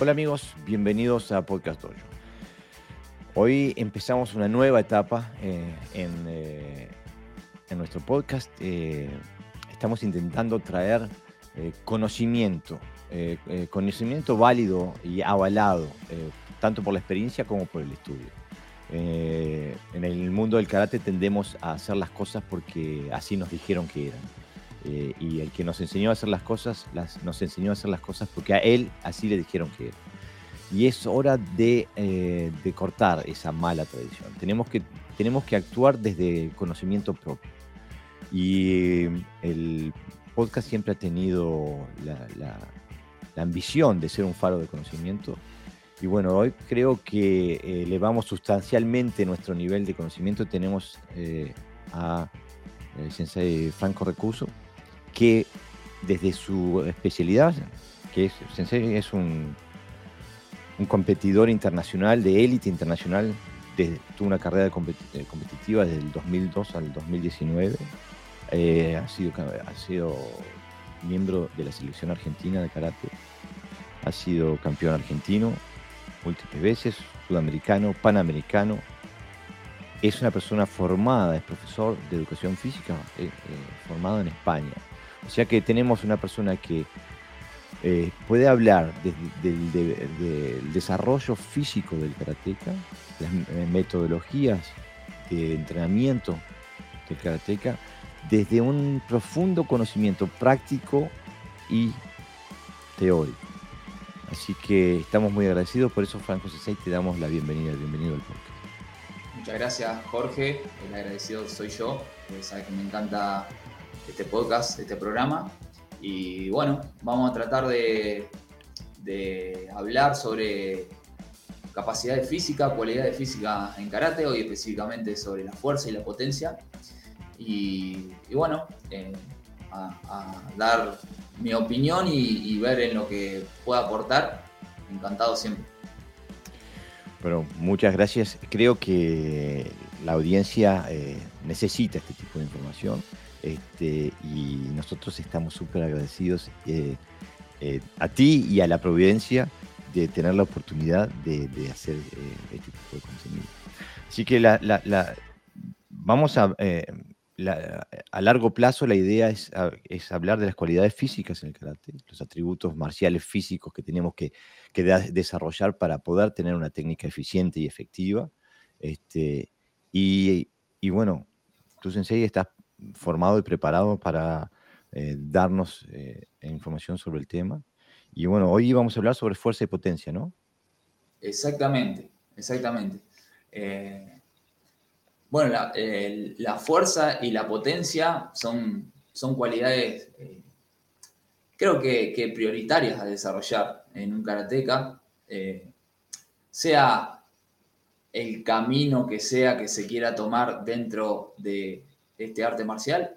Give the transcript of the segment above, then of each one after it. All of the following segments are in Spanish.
Hola amigos, bienvenidos a Podcast Dojo. Hoy empezamos una nueva etapa en nuestro podcast. Estamos intentando traer conocimiento válido y avalado, tanto por la experiencia como por el estudio. En el mundo del karate tendemos a hacer las cosas porque así nos dijeron que eran. Y el que nos enseñó a hacer las cosas, nos enseñó a hacer las cosas porque a él así le dijeron que era. Y es hora de cortar esa mala tradición. Tenemos que actuar desde el conocimiento propio. Y el podcast siempre ha tenido la ambición de ser un faro de conocimiento. Y bueno, hoy creo que elevamos sustancialmente nuestro nivel de conocimiento. Tenemos a Sensei Franco Recuso, que desde su especialidad, que es Sensei, es un competidor internacional, de élite internacional, tuvo una carrera competitiva desde el 2002 al 2019. Ha sido miembro de la selección argentina de karate, ha sido campeón argentino múltiples veces, sudamericano, panamericano. Es una persona formada, es profesor de educación física, formado en España. O sea que tenemos una persona que puede hablar del desarrollo físico del karateca, las metodologías de entrenamiento del karateca, desde un profundo conocimiento práctico y teórico. Así que estamos muy agradecidos, por eso Franco Sensei te damos la bienvenida, bienvenido al podcast. Muchas gracias, Jorge. El agradecido soy yo. Sabes que me encanta este podcast, este programa. Y bueno, vamos a tratar de hablar sobre capacidades físicas, cualidades físicas en karate, hoy específicamente sobre la fuerza y la potencia. Y bueno, a dar mi opinión y ver en lo que pueda aportar. Encantado siempre. Bueno, muchas gracias. Creo que la audiencia necesita este tipo de información, y nosotros estamos súper agradecidos a ti y a la Providencia de tener la oportunidad de hacer este tipo de contenido. Así que vamos a largo plazo la idea es hablar de las cualidades físicas en el karate, los atributos marciales físicos que tenemos que desarrollar para poder tener una técnica eficiente y efectiva. Y bueno, tú, Sensei, estás formado y preparado para darnos información sobre el tema. Y bueno, hoy vamos a hablar sobre fuerza y potencia, ¿no? Exactamente. Bueno, la fuerza y la potencia son cualidades, creo que prioritarias a desarrollar en un karateca, sea el camino que sea que se quiera tomar dentro de este arte marcial.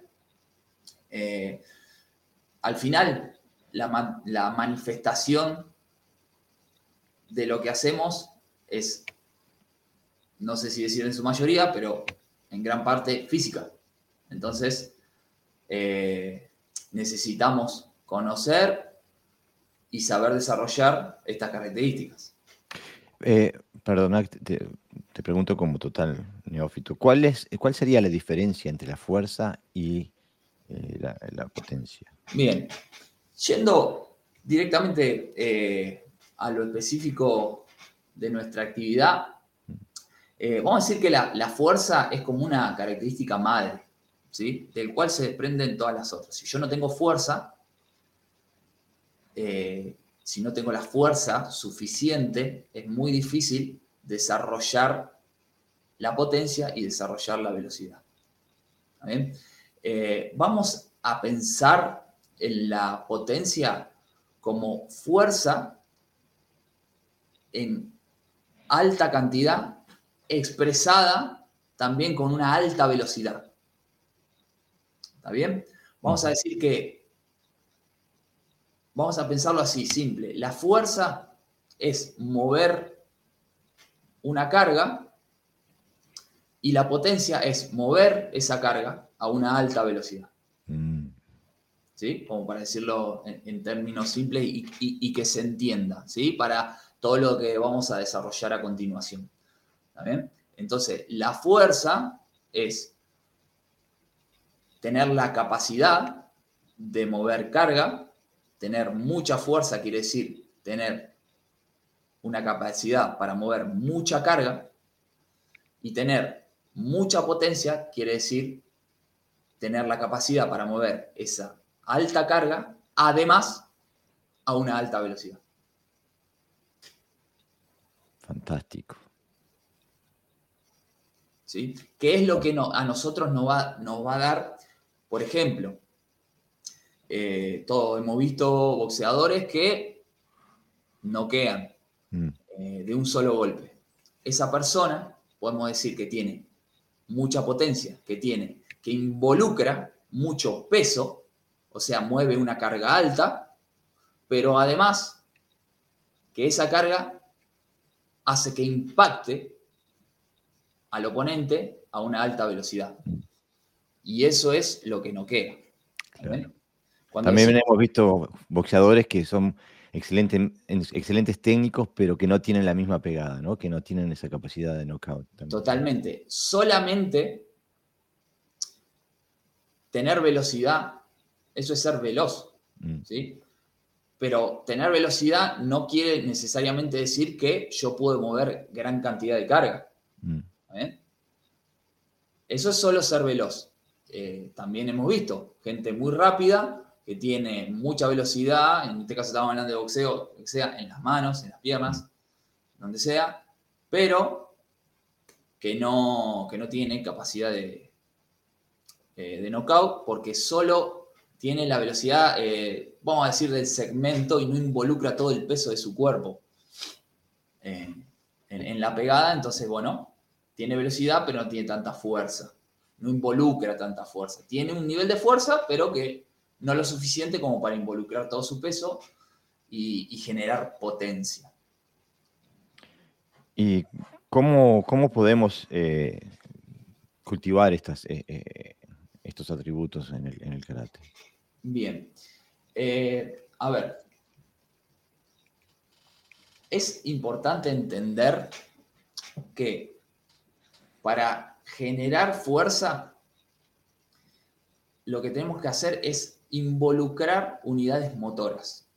Al final, la manifestación de lo que hacemos es, no sé si decir en su mayoría, pero en gran parte física. Entonces, necesitamos conocer y saber desarrollar estas características. Perdona, te pregunto como total neófito, ¿cuál sería la diferencia entre la fuerza y la potencia? Bien, yendo directamente a lo específico de nuestra actividad, vamos a decir que la fuerza es como una característica madre, ¿sí? Del cual se desprenden todas las otras. Si yo no tengo fuerza, si no tengo la fuerza suficiente, es muy difícil desarrollar la potencia y desarrollar la velocidad. ¿Está bien? Vamos a pensar en la potencia como fuerza en alta cantidad, expresada también con una alta velocidad. ¿Está bien? Vamos a decir que, vamos a pensarlo así, simple. La fuerza es mover una carga y la potencia es mover esa carga a una alta velocidad. ¿sí? Como para decirlo en términos simples y que se entienda, ¿sí? Para todo lo que vamos a desarrollar a continuación. ¿Está bien? Entonces, la fuerza es tener la capacidad de mover carga. Tener mucha fuerza quiere decir tener una capacidad para mover mucha carga, y tener mucha potencia quiere decir tener la capacidad para mover esa alta carga, además a una alta velocidad. Fantástico. ¿Sí? ¿Qué es lo que a nosotros nos va a dar? Por ejemplo, todos hemos visto boxeadores que noquean de un solo golpe. Esa persona, podemos decir que tiene mucha potencia, que involucra mucho peso, o sea, mueve una carga alta, pero además que esa carga hace que impacte al oponente a una alta velocidad. Y eso es lo que noquea. Claro. También decimos, hemos visto boxeadores que son excelentes técnicos, pero que no tienen la misma pegada, ¿no? Que no tienen esa capacidad de knockout. Totalmente. Solamente tener velocidad, eso es ser veloz, ¿sí? Pero tener velocidad no quiere necesariamente decir que yo puedo mover gran cantidad de carga. Eso es solo ser veloz. También hemos visto gente muy rápida que tiene mucha velocidad, en este caso estamos hablando de boxeo, sea en las manos, en las piernas, donde sea, pero que no tiene capacidad de knockout porque solo tiene la velocidad, vamos a decir, del segmento y no involucra todo el peso de su cuerpo en la pegada. Entonces, bueno, tiene velocidad pero no tiene tanta fuerza, no involucra tanta fuerza. Tiene un nivel de fuerza pero que no lo suficiente como para involucrar todo su peso y generar potencia. ¿Y cómo podemos cultivar estos atributos en el karate? Bien. A ver. Es importante entender que para generar fuerza, lo que tenemos que hacer es involucrar unidades motoras.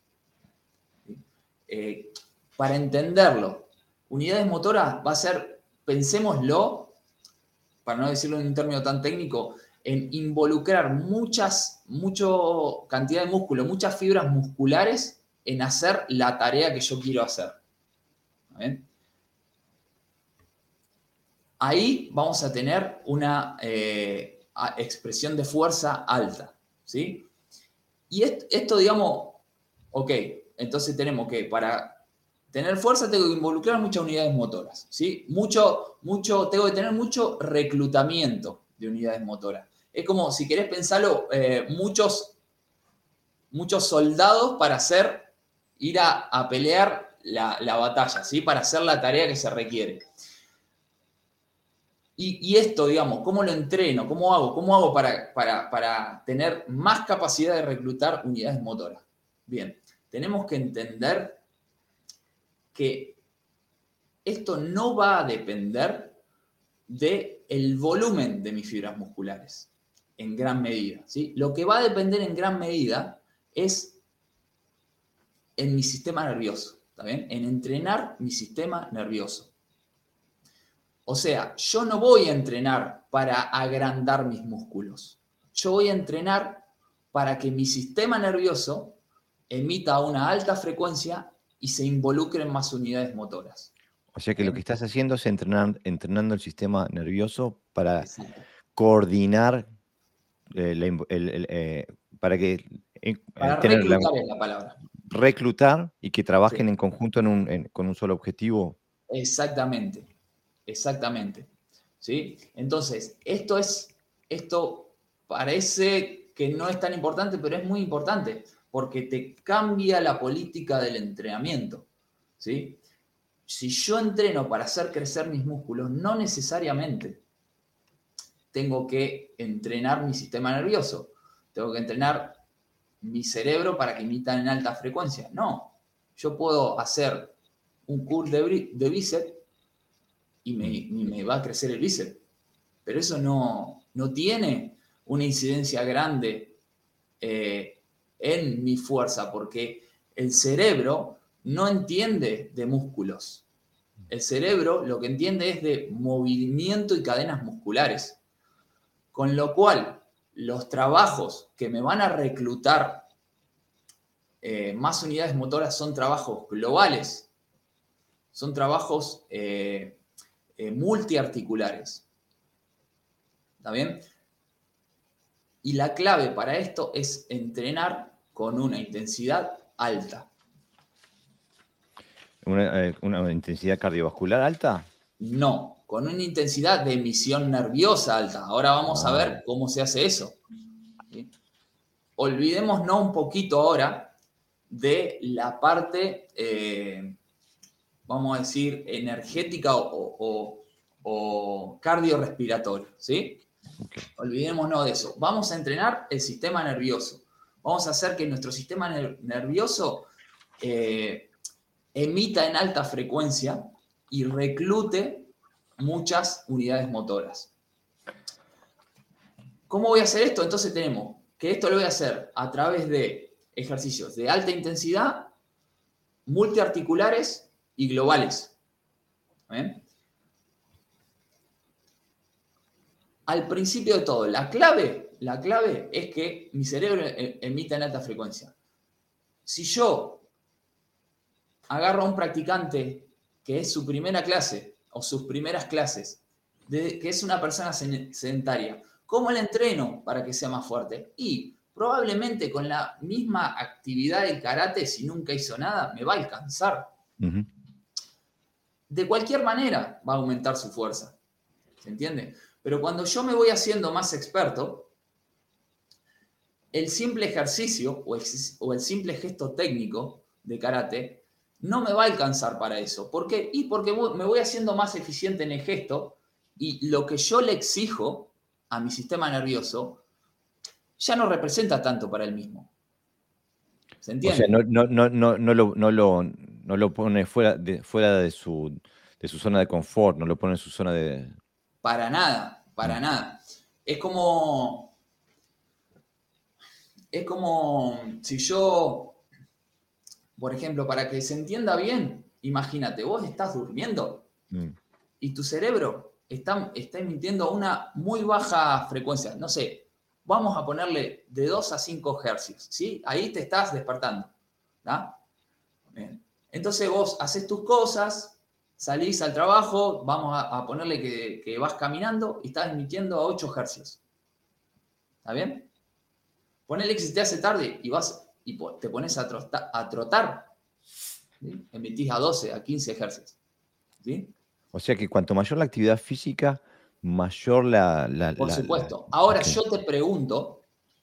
Para entenderlo, unidades motoras va a ser, pensémoslo, para no decirlo en un término tan técnico, en involucrar mucha cantidad de músculo, muchas fibras musculares en hacer la tarea que yo quiero hacer. ¿Bien? Ahí vamos a tener una expresión de fuerza alta, ¿sí? Y esto, digamos, ok, entonces tenemos que para tener fuerza tengo que involucrar muchas unidades motoras, ¿sí? Tengo que tener mucho reclutamiento de unidades motoras. Es como, si querés pensarlo, muchos soldados para ir a pelear la batalla, ¿sí? Para hacer la tarea que se requiere. Y esto, digamos, ¿cómo lo entreno? ¿Cómo hago para tener más capacidad de reclutar unidades motoras? Bien, tenemos que entender que esto no va a depender del volumen de mis fibras musculares, en gran medida, ¿sí? Lo que va a depender en gran medida es en mi sistema nervioso, ¿está bien? En entrenar mi sistema nervioso. O sea, yo no voy a entrenar para agrandar mis músculos. Yo voy a entrenar para que mi sistema nervioso emita una alta frecuencia y se involucren más unidades motoras. O sea que lo que estás haciendo es entrenando el sistema nervioso para Exacto. coordinar, para tener reclutar es la palabra. Reclutar y que trabajen Sí. en conjunto con un solo objetivo. Exactamente. ¿Sí? Entonces, esto parece que no es tan importante, pero es muy importante porque te cambia la política del entrenamiento, ¿sí? Si yo entreno para hacer crecer mis músculos, no necesariamente tengo que entrenar mi sistema nervioso. Tengo que entrenar mi cerebro para que imitan en alta frecuencia. No, yo puedo hacer un curl de bíceps y me va a crecer el bíceps. Pero eso no tiene una incidencia grande en mi fuerza, porque el cerebro no entiende de músculos. El cerebro lo que entiende es de movimiento y cadenas musculares. Con lo cual, los trabajos que me van a reclutar más unidades motoras son trabajos globales, son trabajos multiarticulares. ¿Está bien? Y la clave para esto es entrenar con una intensidad alta. ¿Una intensidad cardiovascular alta? No, con una intensidad de emisión nerviosa alta. Ahora vamos a ver cómo se hace eso. ¿Sí? Olvidémonos un poquito ahora de la parte, vamos a decir, energética o cardiorrespiratoria, ¿sí? Okay. Olvidémonos de eso. Vamos a entrenar el sistema nervioso. Vamos a hacer que nuestro sistema nervioso emita en alta frecuencia y reclute muchas unidades motoras. ¿Cómo voy a hacer esto? Entonces tenemos que esto lo voy a hacer a través de ejercicios de alta intensidad, multiarticulares y globales. ¿Ven? Al principio de todo, la clave es que mi cerebro emita en alta frecuencia. Si yo agarro a un practicante que es su primera clase o sus primeras clases, que es una persona sedentaria, ¿cómo le entreno para que sea más fuerte? Y probablemente con la misma actividad del karate, si nunca hizo nada, me va a alcanzar. Uh-huh. De cualquier manera va a aumentar su fuerza. ¿Se entiende? Pero cuando yo me voy haciendo más experto, el simple ejercicio o el simple gesto técnico de karate no me va a alcanzar para eso. ¿Por qué? Y porque me voy haciendo más eficiente en el gesto y lo que yo le exijo a mi sistema nervioso ya no representa tanto para él mismo. ¿Se entiende? O sea, no lo pone fuera de su zona de confort, no lo pone en su zona de... Para nada, para nada. Es como si yo, por ejemplo, para que se entienda bien, imagínate, vos estás durmiendo y tu cerebro está emitiendo una muy baja frecuencia. No sé, vamos a ponerle de 2 a 5 hercios, ¿sí? Ahí te estás despertando, ¿tá? Bien. Entonces vos haces tus cosas, salís al trabajo, vamos a ponerle que vas caminando y estás emitiendo a 8 hercios. ¿Está bien? Ponele que se te hace tarde y vas y te pones a trotar. ¿Sí? Emitís a 12, a 15 hercios. ¿Sí? O sea que cuanto mayor la actividad física, mayor Por supuesto. Ahora okay. Yo te pregunto,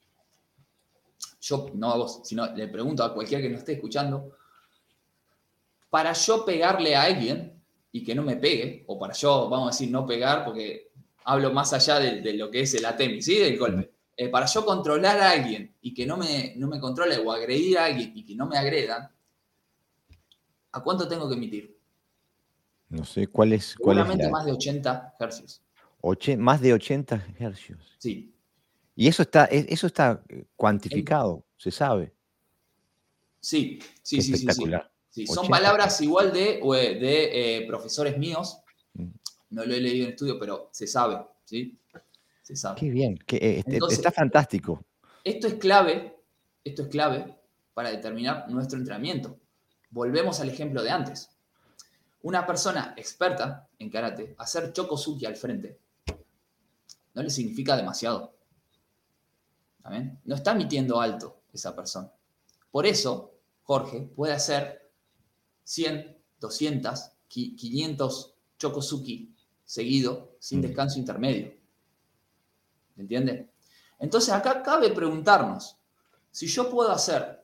no a vos, sino le pregunto a cualquiera que nos esté escuchando, para yo pegarle a alguien y que no me pegue, o para yo, vamos a decir, no pegar, porque hablo más allá de lo que es el atemi, ¿sí? Del golpe. Para yo controlar a alguien y que no me controle, o agredir a alguien y que no me agredan, ¿a cuánto tengo que emitir? No sé, ¿cuál es seguramente más de 80 hercios. Más de 80 hercios. Sí. ¿Y eso está cuantificado? ¿Se sabe? Sí. Espectacular. Sí. Son palabras igual de profesores míos. No lo he leído en estudio, pero se sabe, ¿sí? Se sabe. Qué bien. Entonces, está fantástico. Esto es clave para determinar nuestro entrenamiento. Volvemos al ejemplo de antes. Una persona experta en karate, hacer chokosuki al frente, no le significa demasiado. ¿Saben? No está emitiendo alto esa persona. Por eso, Jorge puede hacer 100, 200, 500 chokosuki seguido, sin descanso intermedio. ¿Me entiende? Entonces acá cabe preguntarnos, si yo puedo hacer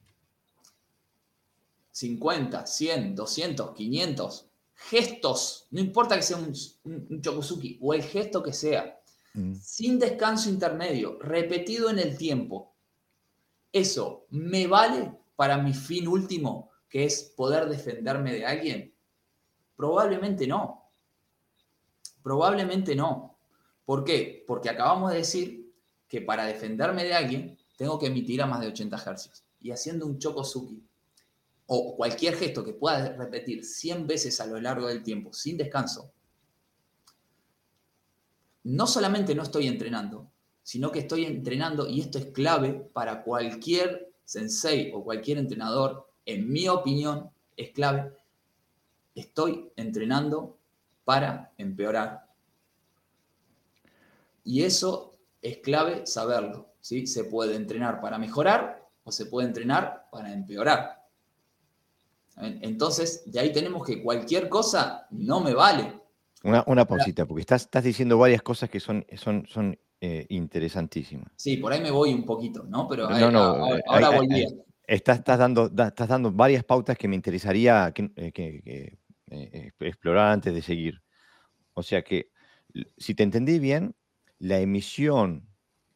50, 100, 200, 500 gestos, no importa que sea un chokosuki o el gesto que sea, sin descanso intermedio, repetido en el tiempo, ¿eso me vale para mi fin último, que es poder defenderme de alguien? Probablemente no. Probablemente no. ¿Por qué? Porque acabamos de decir que para defenderme de alguien tengo que emitir a más de 80 Hz. Y haciendo un Chokosuki o cualquier gesto que pueda repetir 100 veces a lo largo del tiempo sin descanso, no solamente no estoy entrenando, sino que estoy entrenando, y esto es clave para cualquier sensei o cualquier entrenador, en mi opinión, es clave, estoy entrenando para empeorar. Y eso es clave saberlo, ¿sí? Se puede entrenar para mejorar o se puede entrenar para empeorar. Entonces, de ahí tenemos que cualquier cosa no me vale. Una pausita, porque estás diciendo varias cosas que son interesantísimas. Sí, por ahí me voy un poquito, ¿no? Pero No, ahora volví. estás dando varias pautas que me interesaría explorar antes de seguir. O sea que, si te entendí bien, la emisión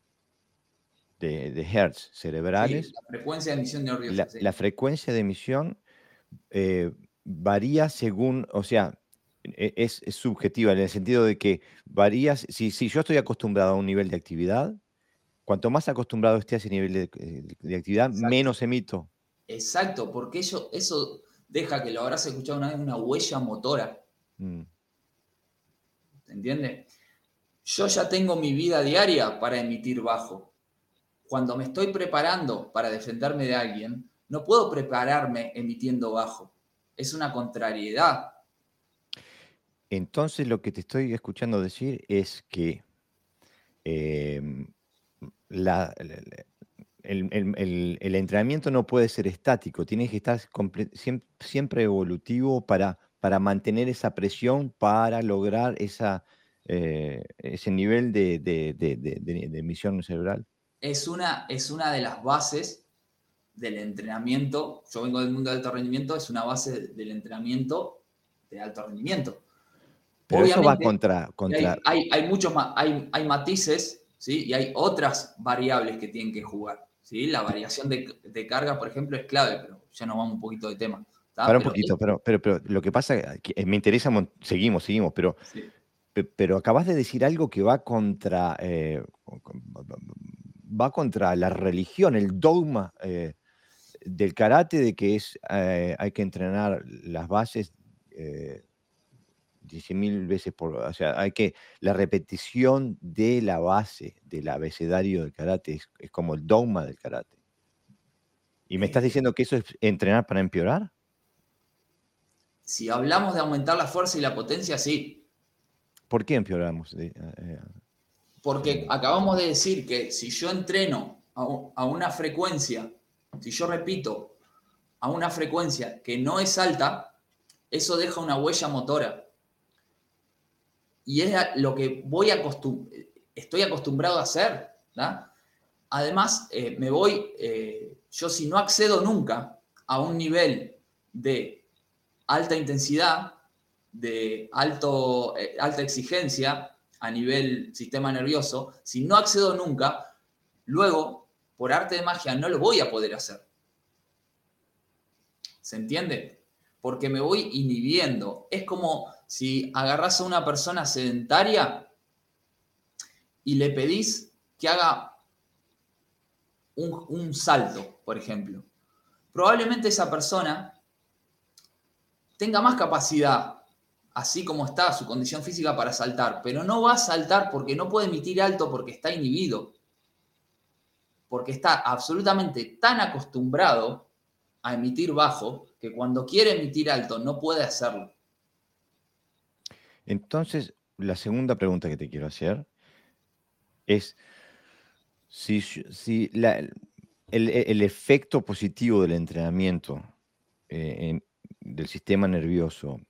de hertz Sí, cerebrales, la frecuencia de emisión nerviosa, sí. la frecuencia de emisión varía según, o sea, es subjetiva en el sentido de que varía, si yo estoy acostumbrado a un nivel de actividad, cuanto más acostumbrado esté a ese nivel de actividad, Exacto. menos emito. Exacto, porque eso deja, que lo habrás escuchado una vez, una huella motora. Mm. ¿Se entiende? Yo ya tengo mi vida diaria para emitir bajo. Cuando me estoy preparando para defenderme de alguien, no puedo prepararme emitiendo bajo. Es una contrariedad. Entonces, lo que te estoy escuchando decir es que em, la- la- la- el entrenamiento no puede ser estático, tiene que estar siempre evolutivo para mantener esa presión, para lograr ese nivel de emisión cerebral. Es una de las bases del entrenamiento. Yo vengo del mundo del alto rendimiento, es una base del entrenamiento de alto rendimiento. Pero eso va Obviamente, contra. hay muchos hay matices, ¿sí? Y hay otras variables que tienen que jugar, ¿sí? La variación de carga, por ejemplo, es clave, pero ya nos vamos un poquito de tema. ¿Tá? Para un poquito, pero lo que pasa, me interesa, seguimos, pero, Sí. pero acabas de decir algo que va contra, va contra la religión, el dogma del karate, de que hay que entrenar las bases 10.000 veces o sea, la repetición de la base del abecedario del karate es como el dogma del karate. ¿Y me estás diciendo que eso es entrenar para empeorar? Si hablamos de aumentar la fuerza y la potencia, sí. ¿Por qué empeoramos? Porque acabamos de decir que si yo entreno a una frecuencia, si yo repito a una frecuencia que no es alta, eso deja una huella motora. Y es lo que estoy acostumbrado a hacer. ¿Da? Además, yo si no accedo nunca a un nivel de alta intensidad, de alta exigencia a nivel sistema nervioso, si no accedo nunca, luego, por arte de magia, no lo voy a poder hacer. ¿Se entiende? Porque me voy inhibiendo. Es como si agarrás a una persona sedentaria y le pedís que haga un salto, por ejemplo. Probablemente esa persona tenga más capacidad, así como está su condición física, para saltar, pero no va a saltar porque no puede emitir alto, porque está inhibido, porque está absolutamente tan acostumbrado a emitir bajo que cuando quiere emitir alto no puede hacerlo. Entonces, la segunda pregunta que te quiero hacer es si el efecto positivo del entrenamiento del sistema nervioso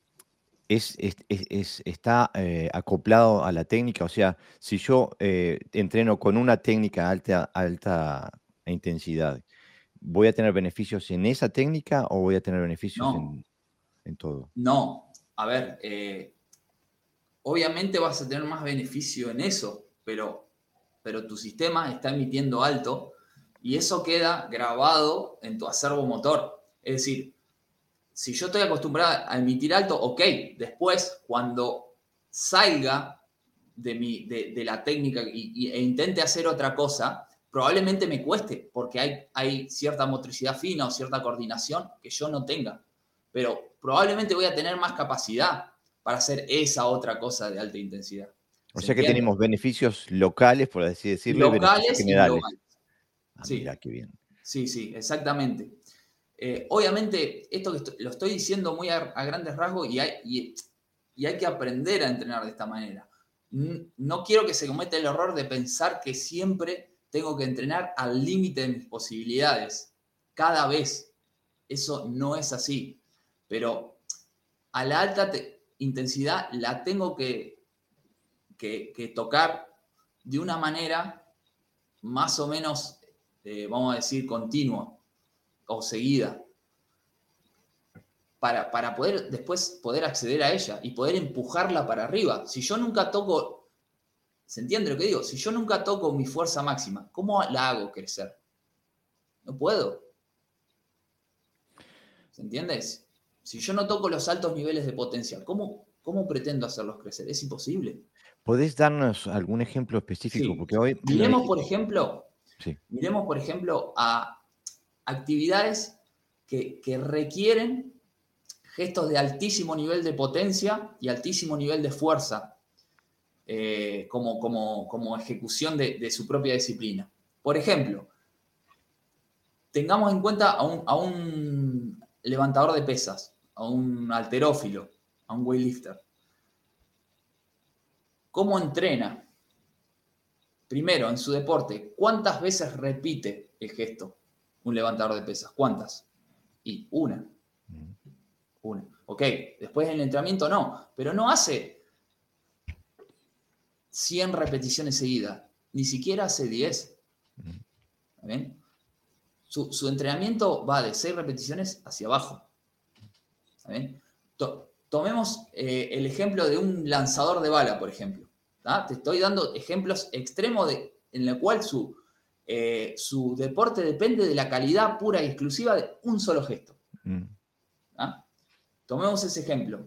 está acoplado a la técnica. O sea, si yo entreno con una técnica alta intensidad, ¿voy a tener beneficios en esa técnica o voy a tener beneficios No, en todo? no. A ver, obviamente vas a tener más beneficio en eso, pero tu sistema está emitiendo alto Y eso queda grabado en tu acervo motor. Es decir, si yo estoy acostumbrado a emitir alto, ok, después cuando salga de la técnica e intente hacer otra cosa, probablemente me cueste, porque hay cierta motricidad fina o cierta coordinación que yo no tenga. Pero probablemente voy a tener más capacidad para hacer esa otra cosa de alta intensidad. O ¿Se sea que entiende? tenemos beneficios locales, por así decirlo, y beneficios Locales y generales. globales. Ah, Sí, mira, qué bien. sí, exactamente. Obviamente, esto que lo estoy diciendo muy a grandes rasgos y hay que aprender a entrenar de esta manera. No quiero que se cometa el error de pensar que siempre tengo que entrenar al límite de mis posibilidades. Cada vez. Eso no es así. Pero a la alta intensidad la tengo que tocar de una manera más o menos, vamos a decir, continua o seguida. Para poder después poder acceder a ella y poder empujarla para arriba. Si yo nunca toco, ¿se entiende lo que digo? Si yo nunca toco mi fuerza máxima, ¿cómo la hago crecer? No puedo. ¿Se entiende? Si yo no toco los altos niveles de potencia, ¿cómo pretendo hacerlos crecer? Es imposible. ¿Podés darnos algún ejemplo específico? Sí. Porque hoy lo Miremos, por dijiste. ejemplo, Sí. a actividades que requieren gestos de altísimo nivel de potencia y altísimo nivel de fuerza como ejecución de su propia disciplina. Por ejemplo, tengamos en cuenta a un levantador de pesas, a un halterófilo, a un weightlifter. ¿Cómo entrena? Primero, en su deporte, ¿cuántas veces repite el gesto un levantador de pesas? ¿Cuántas? Y una. Ok, después en el entrenamiento no, pero no hace 100 repeticiones seguidas, ni siquiera hace 10. ¿Está bien? Su entrenamiento va de 6 repeticiones hacia abajo. ¿Está bien? Tomemos el ejemplo de un lanzador de bala, por ejemplo. ¿Tá? Te estoy dando ejemplos extremos en el cual su deporte depende de la calidad pura y exclusiva de un solo gesto. ¿Tá? Tomemos ese ejemplo.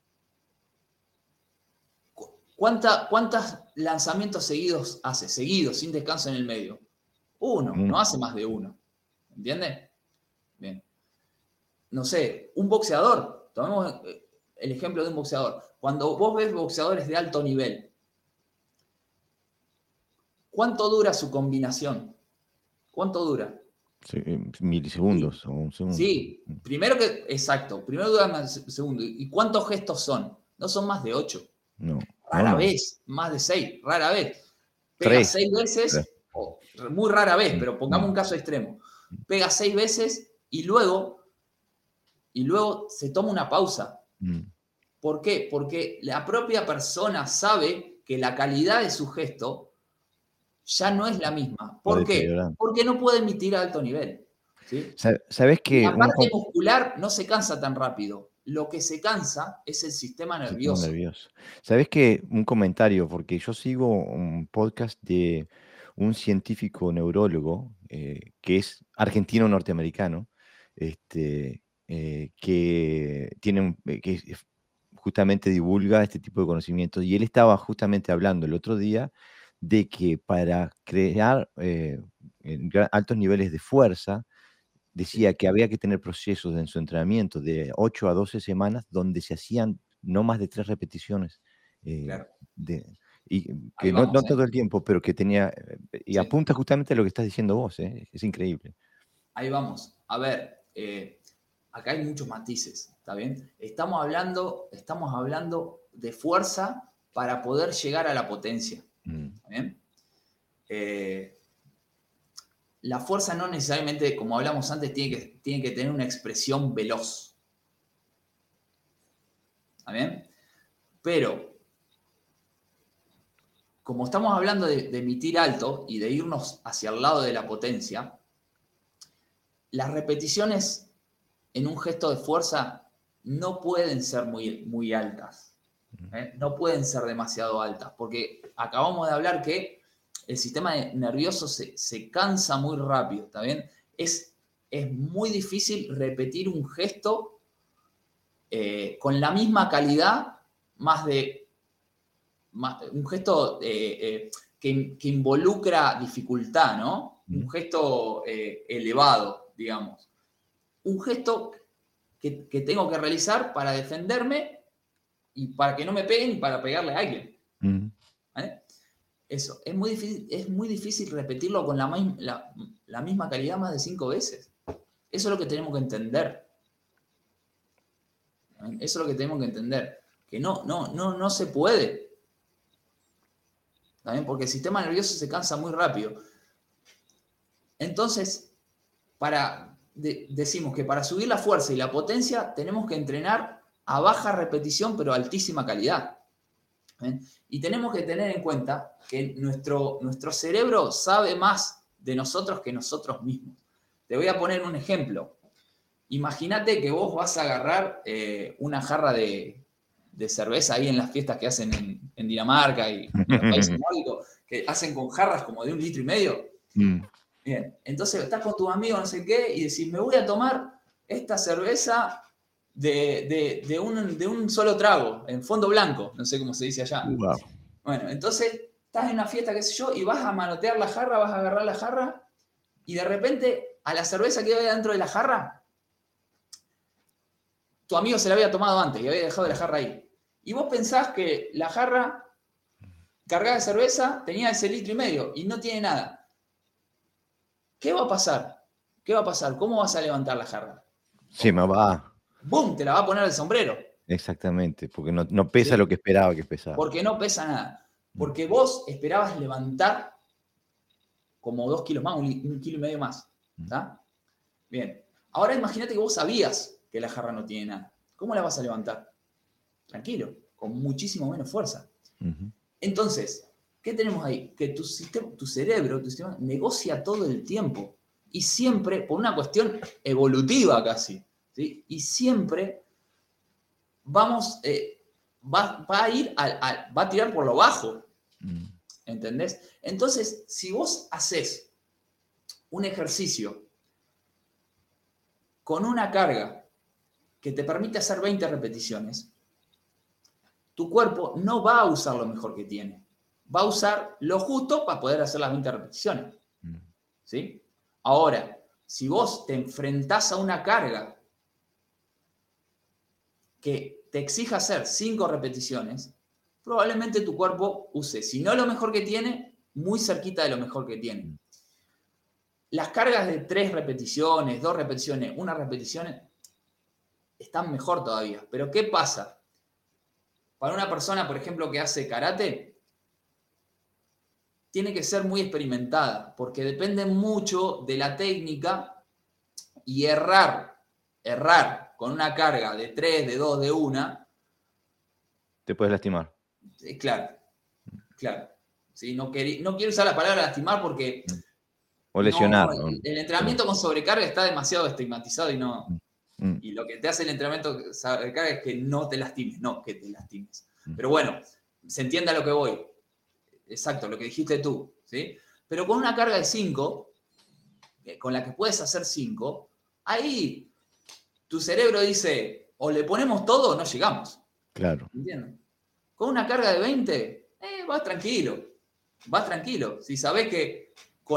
¿Cuántos lanzamientos seguidos hace? Seguidos, sin descanso en el medio. Uno, no hace más de uno. ¿Entiendes? Bien. No sé, un boxeador. Tomemos el ejemplo de un boxeador. Cuando vos ves boxeadores de alto nivel, ¿cuánto dura su combinación? ¿Cuánto dura? Sí, milisegundos o un segundo. Sí, exacto. Primero dura más segundo. ¿Y cuántos gestos son? No son más de 8. No. Rara vez, más de 6, rara vez. Pega 3. 6 veces, muy rara vez, pero pongamos un caso extremo. Pega 6 veces y luego se toma una pausa. ¿Por qué? Porque la propia persona sabe que la calidad de su gesto ya no es la misma. ¿Por qué? Porque no puede emitir a alto nivel. ¿Sí? ¿Sabés que la parte muscular no se cansa tan rápido. Lo que se cansa es el sistema nervioso. ¿Sabés que un comentario? Porque yo sigo un podcast de un científico neurólogo que es argentino-norteamericano, que justamente divulga este tipo de conocimientos. Y él estaba justamente hablando el otro día de que para crear altos niveles de fuerza, decía que había que tener procesos en su entrenamiento de 8 a 12 semanas donde se hacían no más de 3 repeticiones. Claro. Y que no todo el tiempo, pero que tenía. Y Sí. apunta justamente a lo que estás diciendo vos, es increíble. Ahí vamos. A ver, acá hay muchos matices, ¿está bien? Estamos hablando de fuerza para poder llegar a la potencia. ¿Está bien? La fuerza no necesariamente, como hablamos antes, tiene que tener una expresión veloz. ¿Está bien? Pero, como estamos hablando de emitir alto y de irnos hacia el lado de la potencia, las repeticiones en un gesto de fuerza no pueden ser muy altas. No pueden ser demasiado altas, porque acabamos de hablar que el sistema nervioso se cansa muy rápido, ¿está bien? Es muy difícil repetir un gesto con la misma calidad, un gesto que involucra dificultad, ¿no? Un gesto elevado, digamos. Un gesto que tengo que realizar para defenderme y para que no me peguen y para pegarle a alguien. ¿Vale? Eso, es muy difícil repetirlo con la misma calidad más de 5 veces. Eso es lo que tenemos que entender. ¿Vale? Eso es lo que tenemos que entender. Que no se puede. ¿Vale? Porque el sistema nervioso se cansa muy rápido. Entonces, decimos que para subir la fuerza y la potencia tenemos que entrenar a baja repetición pero altísima calidad. ¿Ven? Y tenemos que tener en cuenta que nuestro cerebro sabe más de nosotros que nosotros mismos. Te voy a poner un ejemplo. Imagínate que vos vas a agarrar una jarra de cerveza ahí en las fiestas que hacen en Dinamarca y en los países nórdicos, que hacen con jarras como de 1,5 litros. Bien, entonces estás con tus amigos, no sé qué, y decís, me voy a tomar esta cerveza de un solo trago, en fondo blanco, no sé cómo se dice allá. Wow. Bueno, entonces estás en una fiesta, qué sé yo, y vas a manotear la jarra, vas a agarrar la jarra, y de repente a la cerveza que había dentro de la jarra, tu amigo se la había tomado antes y había dejado la jarra ahí. Y vos pensás que la jarra cargada de cerveza tenía ese 1,5 litros y no tiene nada. ¿Qué va a pasar? ¿Qué va a pasar? ¿Cómo vas a levantar la jarra? Se me va. ¡Bum! Te la va a poner el sombrero. Exactamente, porque no pesa lo que esperaba que pesaba. Porque no pesa nada. Porque vos esperabas levantar como 2 kilos más, 1,5 kilos más. ¿Está? Bien. Ahora imagínate que vos sabías que la jarra no tiene nada. ¿Cómo la vas a levantar? Tranquilo, con muchísimo menos fuerza. Entonces, ¿qué tenemos ahí? Que tu cerebro, tu sistema, negocia todo el tiempo. Y siempre, por una cuestión evolutiva casi, ¿sí? Y siempre va a tirar por lo bajo. ¿Entendés? Entonces, si vos haces un ejercicio con una carga que te permite hacer 20 repeticiones, tu cuerpo no va a usar lo mejor que tiene. Va a usar lo justo para poder hacer las 20 repeticiones. ¿Sí? Ahora, si vos te enfrentás a una carga que te exija hacer 5 repeticiones, probablemente tu cuerpo use, si no lo mejor que tiene, muy cerquita de lo mejor que tiene. Las cargas de 3 repeticiones, 2 repeticiones, 1 repetición, están mejor todavía. Pero ¿qué pasa? Para una persona, por ejemplo, que hace karate, tiene que ser muy experimentada, porque depende mucho de la técnica y errar con una carga de 3, de 2, de 1. Te puedes lastimar. Claro. ¿Sí? No quiero usar la palabra lastimar porque... O lesionar. El entrenamiento con sobrecarga está demasiado estigmatizado y lo que te hace el entrenamiento con sobrecarga es que no te lastimes, no que te lastimes. Pero bueno, se entiende a lo que voy. Exacto, lo que dijiste tú, ¿sí? Pero con una carga de 5, con la que puedes hacer 5, ahí tu cerebro dice, o le ponemos todo o no llegamos. Claro. ¿Entiendes? Con una carga de 20, vas tranquilo. Si sabés que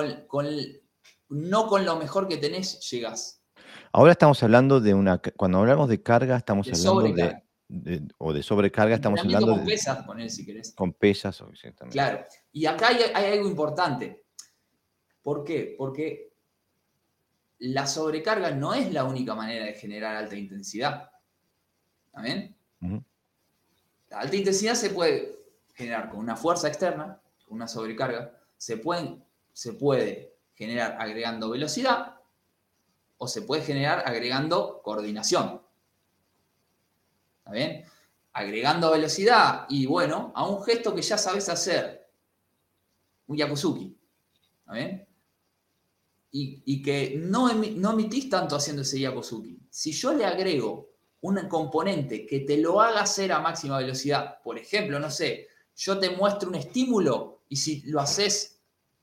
no con lo mejor que tenés llegás. Ahora estamos hablando cuando hablamos de carga, estamos hablando de sobrecarga, estamos hablando con pesas, poner si querés. Con pesas, exactamente. Claro. Y acá hay algo importante. ¿Por qué? Porque la sobrecarga no es la única manera de generar alta intensidad. ¿Está bien? La alta intensidad se puede generar con una fuerza externa, con una sobrecarga. Se puede generar agregando velocidad o se puede generar agregando coordinación. ¿Está bien? Agregando velocidad y, bueno, a un gesto que ya sabes hacer. Un yakuzuki. ¿Está bien? Y que no emitís tanto haciendo ese yakuzuki. Si yo le agrego un componente que te lo haga hacer a máxima velocidad, por ejemplo, no sé, yo te muestro un estímulo y si lo haces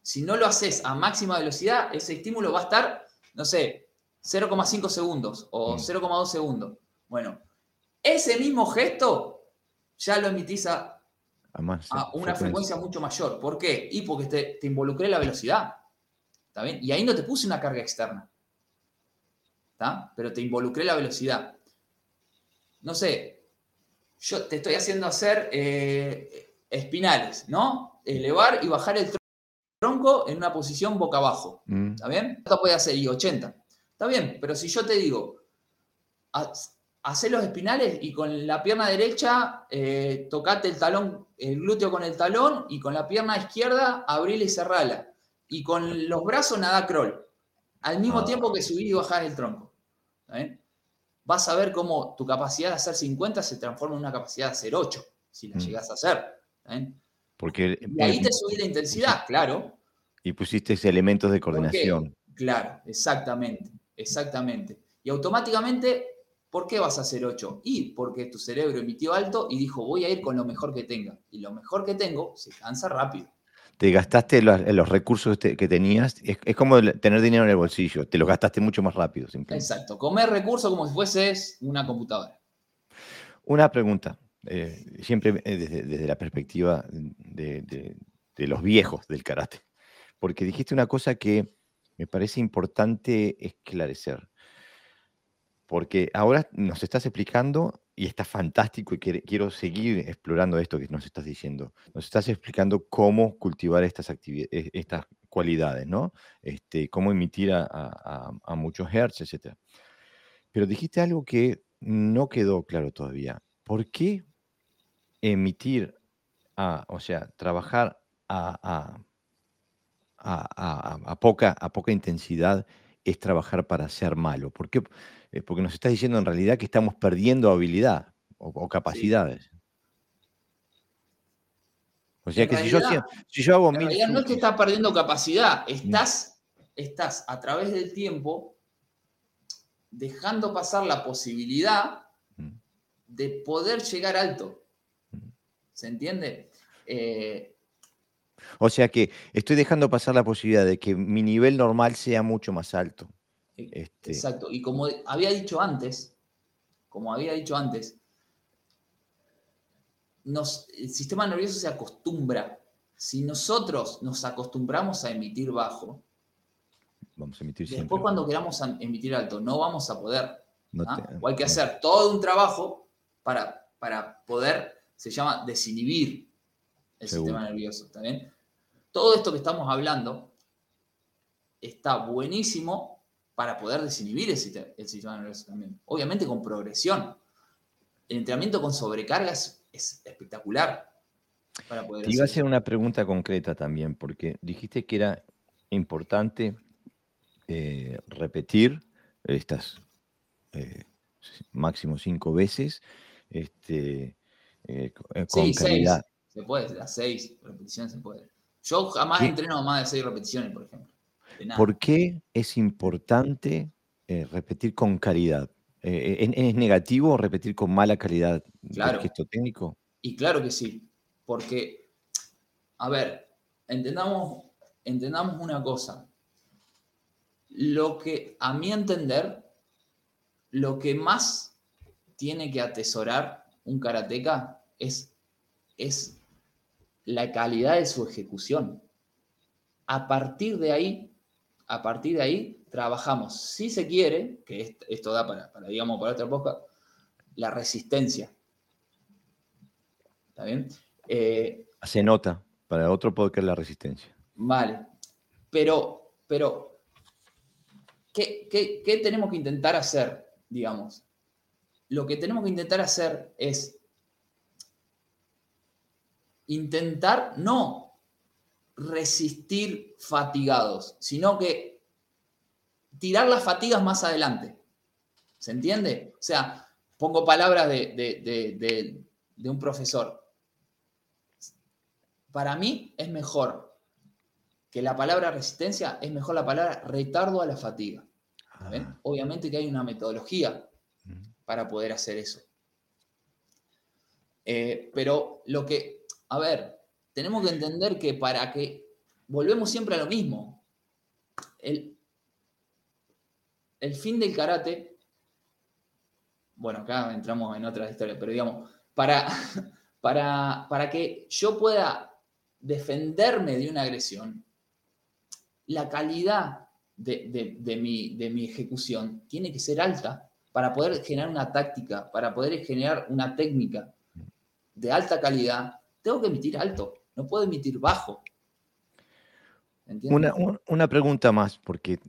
Si no lo haces a máxima velocidad, ese estímulo va a estar, no sé, 0,5 segundos o 0,2 segundos. Bueno, ese mismo gesto ya lo emitís a una frecuencia mucho mayor. ¿Por qué? Y porque te involucré la velocidad. ¿Está bien? Y ahí no te puse una carga externa. ¿Está? Pero te involucré la velocidad. No sé, yo te estoy haciendo hacer espinales, ¿no? Elevar y bajar el tronco en una posición boca abajo. ¿Está bien? Esto puede hacer y 80. Está bien, pero si yo te digo, hacé los espinales y con la pierna derecha tocate el talón, el glúteo con el talón y con la pierna izquierda abrila y cerrala. Y con los brazos nada crawl. Al mismo tiempo que subir y bajar el tronco. ¿Está bien? Vas a ver cómo tu capacidad de hacer 50 se transforma en una capacidad de hacer 8, si la llegás a hacer. ¿Está bien? Porque, y ahí te subí la intensidad, claro. Y pusiste elementos de coordinación. ¿Por qué? Claro, exactamente, exactamente. Y automáticamente, ¿por qué vas a hacer 8? Y porque tu cerebro emitió alto y dijo, voy a ir con lo mejor que tenga. Y lo mejor que tengo se cansa rápido. Te gastaste los recursos que tenías. Es como tener dinero en el bolsillo. Te los gastaste mucho más rápido, simplemente. Exacto. Comer recursos como si fueses una computadora. Una pregunta. Siempre desde la perspectiva de los viejos del karate. Porque dijiste una cosa que me parece importante esclarecer. Porque ahora nos estás explicando, y está fantástico, y quiero seguir explorando esto que nos estás diciendo. Nos estás explicando cómo cultivar estas cualidades, ¿no? Cómo emitir a muchos hertz, etc. Pero dijiste algo que no quedó claro todavía. ¿Por qué emitir, o sea, trabajar a poca intensidad es trabajar para ser malo? ¿Por qué? Porque nos estás diciendo en realidad que estamos perdiendo habilidad o capacidades. Sí. O sea En que realidad, si yo hago en 1000 realidad no es que sushis. estás perdiendo capacidad, estás a través del tiempo dejando pasar la posibilidad de poder llegar alto. ¿Se entiende? O sea que estoy dejando pasar la posibilidad de que mi nivel normal sea mucho más alto. Exacto. Y como había dicho antes, el sistema nervioso se acostumbra. Si nosotros nos acostumbramos a emitir bajo, vamos a emitir después siempre. Cuando queramos emitir alto, no vamos a poder. O hay que no. hacer todo un trabajo para poder, se llama desinhibir el sistema nervioso. ¿Está bien? Todo esto que estamos hablando está buenísimo para poder desinhibir el sistema nervioso también. Obviamente con progresión. El entrenamiento con sobrecarga es espectacular para poder Te iba a hacer una pregunta concreta también, porque dijiste que era importante repetir estas máximo 5 veces con calidad. 6. Se puede, las 6 repeticiones se puede. Yo jamás entreno más de 6 repeticiones, por ejemplo. ¿Por qué es importante repetir con calidad? ¿Es negativo repetir con mala calidad del gesto técnico? Y claro que sí, porque, a ver, entendamos una cosa. Lo que, a mi entender, lo que más tiene que atesorar un karateca es la calidad de su ejecución. A partir de ahí, trabajamos, si se quiere, que esto da para digamos, para otra época, la resistencia. ¿Está bien? Se nota, para otro podcast la resistencia. Vale, pero ¿qué tenemos que intentar hacer, digamos? Lo que tenemos que intentar hacer es intentar no resistir fatigados, sino que tirar las fatigas más adelante. ¿Se entiende? O sea, pongo palabras de un profesor. Para mí es mejor que la palabra resistencia, es mejor la palabra retardo a la fatiga. ¿Ven? Obviamente que hay una metodología para poder hacer eso. Pero tenemos que entender que para que volvemos siempre a lo mismo. El fin del karate, bueno, acá entramos en otra historia, pero digamos, para que yo pueda defenderme de una agresión, la calidad de mi ejecución tiene que ser alta para poder generar una táctica, para poder generar una técnica de alta calidad. Tengo que emitir alto, no puedo emitir bajo. ¿Entiendes? Una pregunta más, porque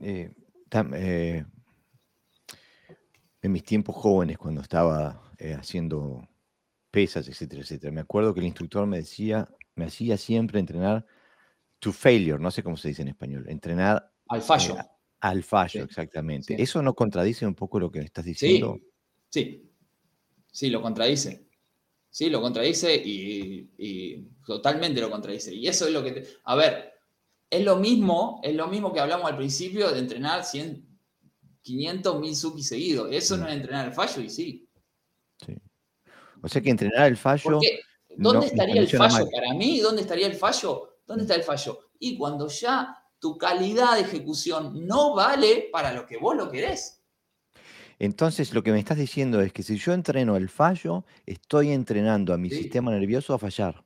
en mis tiempos jóvenes, cuando estaba haciendo pesas, etcétera, etcétera, me acuerdo que el instructor me hacía siempre entrenar to failure, no sé cómo se dice en español, entrenar al fallo. Al fallo, Sí, exactamente. sí. ¿Eso no contradice un poco lo que me estás diciendo? Sí, lo contradice. Sí, lo contradice y totalmente lo contradice. Y eso es lo que... A ver, es lo mismo que hablamos al principio de entrenar 100, 500, 1000 Suki seguidos. Eso no es entrenar el fallo y sí. Sí. O sea que entrenar el fallo... Porque, ¿dónde estaría el fallo? Mal. Para mí, ¿dónde estaría el fallo? ¿Dónde está el fallo? Y cuando ya tu calidad de ejecución no vale para lo que vos lo querés. Entonces, lo que me estás diciendo es que si yo entreno el fallo, estoy entrenando a mi Sí. sistema nervioso a fallar.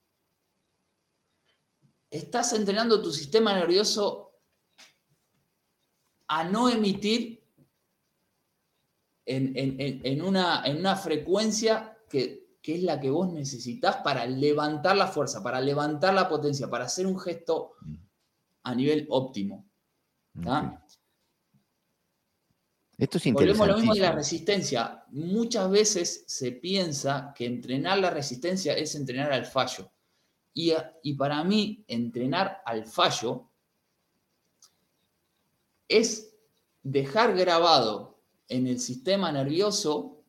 Estás entrenando tu sistema nervioso a no emitir en una frecuencia que es la que vos necesitas para levantar la fuerza, para levantar la potencia, para hacer un gesto a nivel óptimo. Okay. Esto es interesantísimo. Volvemos a lo mismo de la resistencia. Muchas veces se piensa que entrenar la resistencia es entrenar al fallo. Y para mí, entrenar al fallo es dejar grabado en el sistema nervioso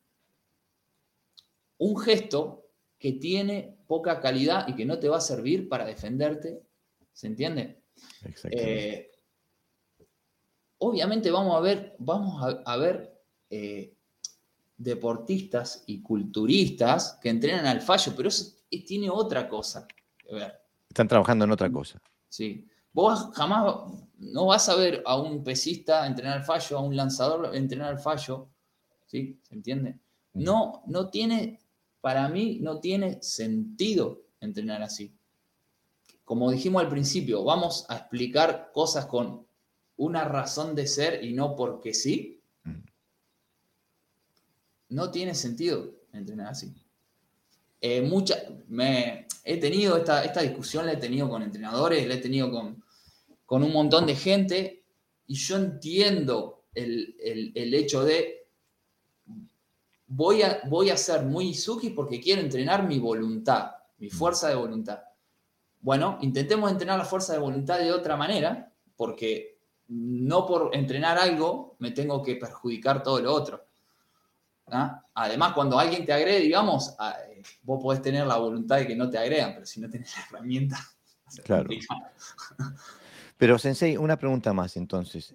un gesto que tiene poca calidad y que no te va a servir para defenderte. ¿Se entiende? Exactamente. Obviamente vamos a ver deportistas y culturistas que entrenan al fallo, pero eso tiene otra cosa que ver. Están trabajando en otra cosa. Sí. Vos jamás no vas a ver a un pesista entrenar al fallo, a un lanzador entrenar al fallo. ¿Sí? ¿Se entiende? No tiene, para mí, no tiene sentido entrenar así. Como dijimos al principio, vamos a explicar cosas con una razón de ser y no porque sí. No tiene sentido entrenar así. He tenido esta discusión, la he tenido con entrenadores, la he tenido con un montón de gente y yo entiendo el hecho de voy a ser muy Izuki porque quiero entrenar mi voluntad, mi fuerza de voluntad. Bueno, intentemos entrenar la fuerza de voluntad de otra manera porque no por entrenar algo me tengo que perjudicar todo lo otro. ¿Ah? Además, cuando alguien te agrede, digamos, vos podés tener la voluntad de que no te agredan, pero si no tenés la herramienta, claro. Pero, Sensei, una pregunta más entonces.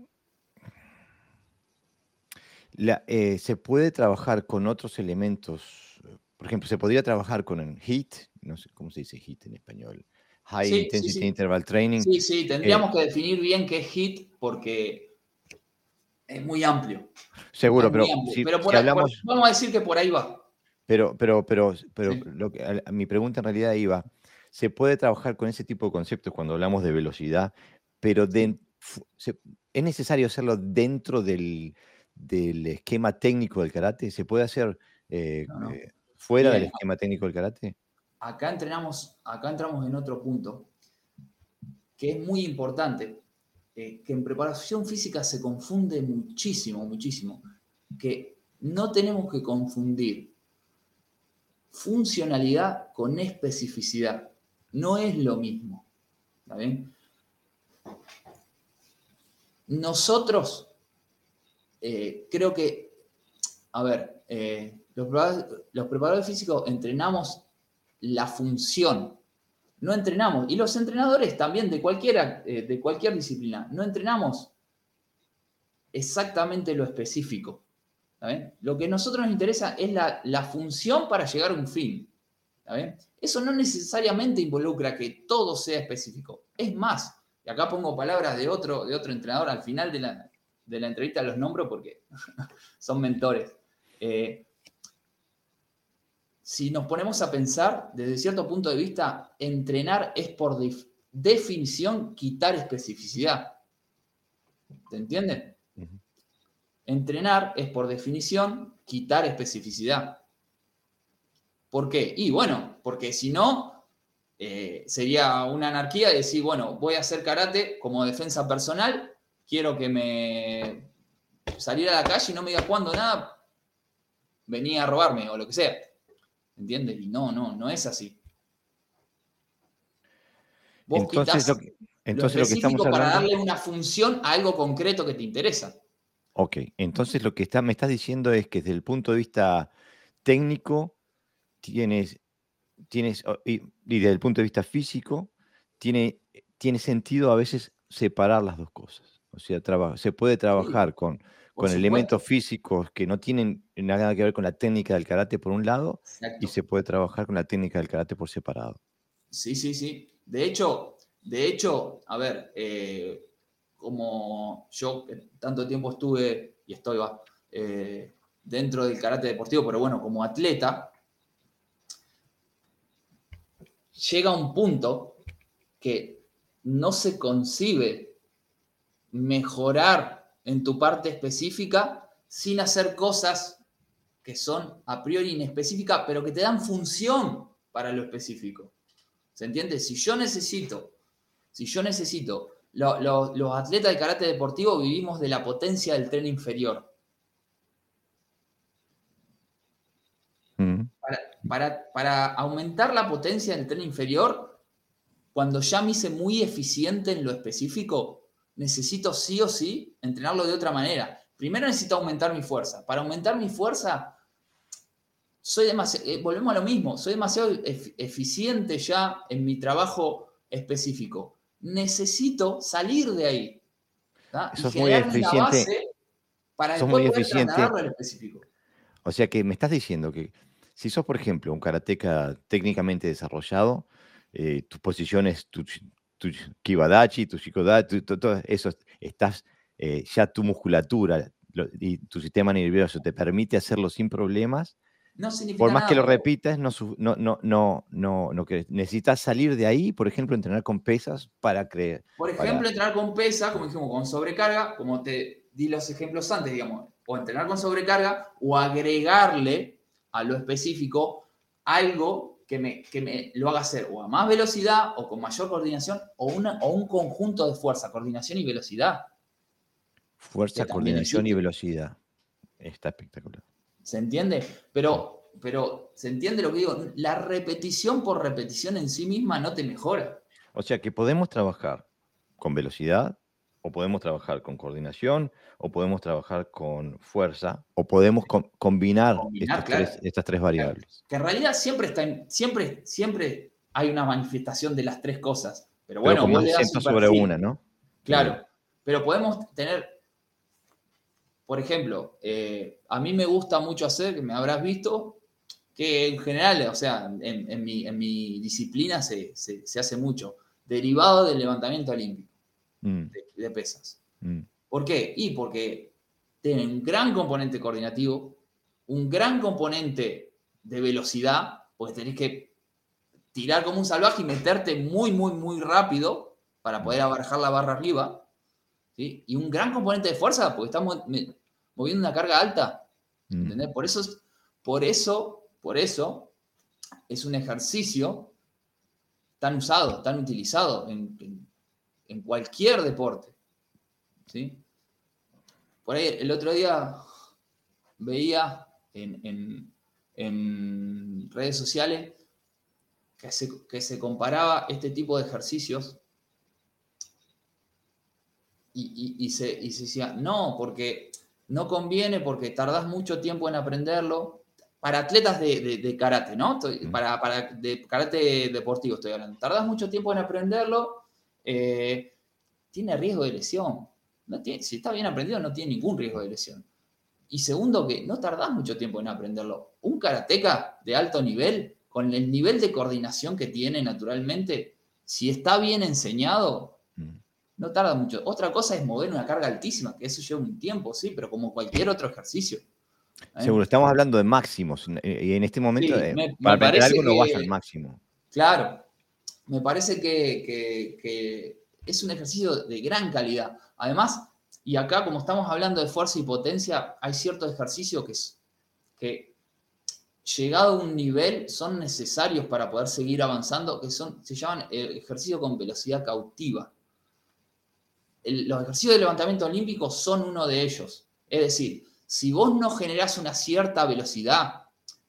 ¿Se puede trabajar con otros elementos? Por ejemplo, ¿se podría trabajar con el HIIT? No sé cómo se dice HIIT en español. High Intensity Interval Training. Sí, tendríamos que definir bien qué es HIIT porque es muy amplio. Seguro, pero si hablamos... vamos a decir que por ahí va. Pero mi pregunta en realidad iba, ¿se puede trabajar con ese tipo de conceptos cuando hablamos de velocidad, pero es necesario hacerlo dentro del esquema técnico del karate? ¿Se puede hacer fuera del esquema técnico del karate? Acá entramos en otro punto que es muy importante, que en preparación física se confunde muchísimo, que no tenemos que confundir funcionalidad con especificidad. No es lo mismo. ¿Está bien? Nosotros, creo que, los preparadores físicos entrenamos la función, no entrenamos, y los entrenadores también de cualquier disciplina, no entrenamos exactamente lo específico. ¿Está bien? Lo que a nosotros nos interesa es la función para llegar a un fin. ¿Está bien? Eso no necesariamente involucra que todo sea específico. Es más, y acá pongo palabras de otro entrenador, al final de la entrevista los nombro porque son mentores. Si nos ponemos a pensar, desde cierto punto de vista, entrenar es por definición quitar especificidad. ¿Te entienden? Ujú. Entrenar es por definición quitar especificidad. ¿Por qué? Y bueno, porque si no, sería una anarquía decir, bueno, voy a hacer karate como defensa personal, quiero que me salir a la calle y no me digas cuándo nada, venía a robarme o lo que sea. ¿Entiendes? Y no es así. Vos Entonces, quitás lo lo que estamos específico para hablando. darle una función a algo concreto que te interesa. Ok, entonces lo que me estás diciendo es que desde el punto de vista técnico tienes, y desde el punto de vista físico, tiene sentido a veces separar las dos cosas. O sea, se puede Sí, trabajar por con elementos supuesto. físicos que no tienen nada que ver con la técnica del karate por un lado, y Exacto. se puede trabajar con la técnica del karate por separado. Sí. De hecho, a ver, como yo tanto tiempo estuve y estoy dentro del karate deportivo, pero bueno, como atleta, llega un punto que no se concibe mejorar en tu parte específica sin hacer cosas que son a priori inespecíficas, pero que te dan función para lo específico. ¿Se entiende? Si yo necesito, los atletas de karate deportivo vivimos de la potencia del tren inferior. Mm. Para aumentar la potencia del tren inferior, cuando ya me hice muy eficiente en lo específico, necesito sí o sí entrenarlo de otra manera. Primero necesito aumentar mi fuerza. Para aumentar mi fuerza, volvemos a lo mismo, soy demasiado eficiente ya en mi trabajo específico. Necesito salir de ahí, ¿tá? Y Sos muy generar una eficiente, base para sos después muy poder eficiente. trasladarlo al específico. O sea que me estás diciendo que si sos, por ejemplo, un karateca técnicamente desarrollado, tus posiciones, tu kibadachi, tu shikodachi, todo eso, ya tu musculatura y tu sistema nervioso te permite hacerlo sin problemas. No Por significa más que nada, lo pero, repitas, no que necesitas salir de ahí, por ejemplo, entrenar con pesas por para. ejemplo, entrenar con pesa, como dijimos, con sobrecarga, como te di los ejemplos antes, digamos, o entrenar con sobrecarga o agregarle a lo específico algo que me lo haga hacer o a más velocidad o con mayor coordinación o un conjunto de fuerza, coordinación y velocidad, que Fuerza, también coordinación y existe. velocidad. Está espectacular. ¿Se entiende? Sí. Pero ¿se entiende lo que digo? La repetición por repetición en sí misma no te mejora. O sea que podemos trabajar con velocidad, o podemos trabajar con coordinación, o podemos trabajar con fuerza, o podemos combinar Combinar, claro. estas tres Claro. variables. Que en realidad siempre hay una manifestación de las tres cosas. Pero Pero bueno, con vos más le das acento un sobre perfil. una, ¿no? Está bien. Claro. Pero podemos tener, por ejemplo, a mí me gusta mucho hacer, que me habrás visto, que en general, o sea, en mi disciplina se hace mucho, derivado del levantamiento olímpico Mm, de pesas. mm, ¿Por qué? Y porque tiene un gran componente coordinativo, un gran componente de velocidad, porque tenés que tirar como un salvaje y meterte muy rápido para mm, poder abarcar la barra arriba, ¿sí? Y un gran componente de fuerza, porque estamos moviendo una carga alta, mm. ¿entendés? Por eso es un ejercicio tan usado, tan utilizado en cualquier deporte, ¿sí? Por ahí el otro día veía en redes sociales que se comparaba este tipo de ejercicios y se decía, no, porque no conviene, porque tardás mucho tiempo en aprenderlo. Para atletas de karate, ¿no? Mm. Para de karate deportivo estoy hablando. Tardás mucho tiempo en aprenderlo, tiene riesgo de lesión. Si está bien aprendido, no tiene ningún riesgo de lesión. Y segundo, que no tardás mucho tiempo en aprenderlo. Un karateca de alto nivel, con el nivel de coordinación que tiene naturalmente, si está bien enseñado, Mm. no tarda mucho. Otra cosa es mover una carga altísima, que eso lleva un tiempo, sí, pero como cualquier otro ejercicio. Seguro, ¿Eh? estamos hablando de máximos, y en este momento, Sí, para me aprender parece algo no vas al que, máximo. claro, me parece que es un ejercicio de gran calidad. Además, y acá como estamos hablando de fuerza y potencia, hay ciertos ejercicios que llegado a un nivel son necesarios para poder seguir avanzando, se llaman ejercicios con velocidad cautiva. Los ejercicios de levantamiento olímpico son uno de ellos. Es decir, si vos no generás una cierta velocidad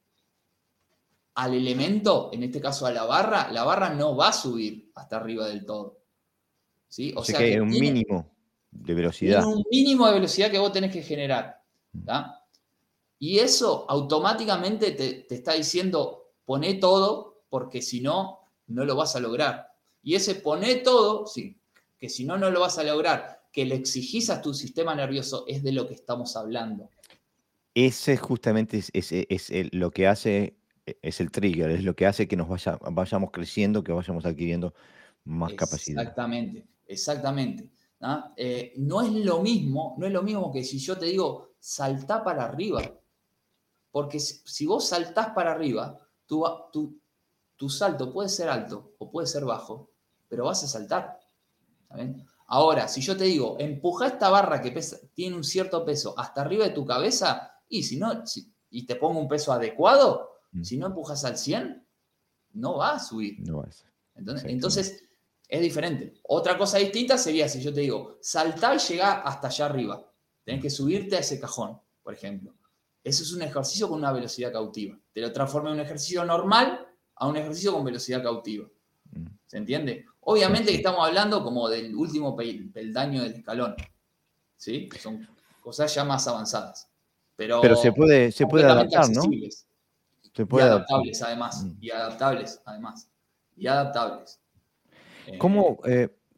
al elemento, en este caso a la barra no va a subir hasta arriba del todo. ¿Sí? O O sea sea que que hay un mínimo de tiene velocidad. un mínimo de velocidad que vos tenés que generar. Mm. ¿Tá? Y eso automáticamente te está diciendo, poné todo, porque si no, no lo vas a lograr. Y ese poné todo, sí, que si no, no lo vas a lograr, que le exigís a tu sistema nervioso, es de lo que estamos hablando. Ese justamente lo que hace, es el trigger, es lo que hace que vayamos creciendo, que vayamos adquiriendo más capacidad. Exactamente, exactamente. ¿Ah? No es lo mismo, no es lo mismo que si yo te digo, saltá para arriba. Porque si vos saltás para arriba, tu salto puede ser alto o puede ser bajo, pero vas a saltar. ¿Saben? Ahora, si yo te digo, empuja esta barra que tiene un cierto peso hasta arriba de tu cabeza, y si no, y te pongo un peso adecuado, Mm. si no empujas al 100, no va a subir. No es, exactamente. Entonces, es diferente. Otra cosa distinta sería si yo te digo, saltá y llegá hasta allá arriba. Tenés Mm. que subirte a ese cajón, por ejemplo. Eso es un ejercicio con una velocidad cautiva. Te lo transforma de un ejercicio normal a un ejercicio con velocidad cautiva. Mm. ¿Se entiende? Sí, Obviamente que sí. estamos hablando como del último peldaño del escalón. ¿Sí? Son cosas ya más avanzadas. Pero Pero se puede completamente adaptar, ¿no? accesibles. Se Y puede adaptar. adaptables, además. Mm. Y adaptables, además. Y adaptables. ¿Cómo, Eh,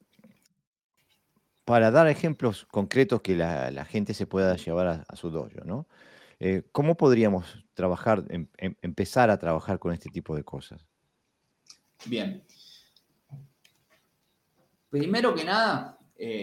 para dar ejemplos concretos que la gente se pueda llevar a su dojo, ¿no? ¿Cómo podríamos trabajar, empezar a trabajar con este tipo de cosas? Bien. Primero que nada,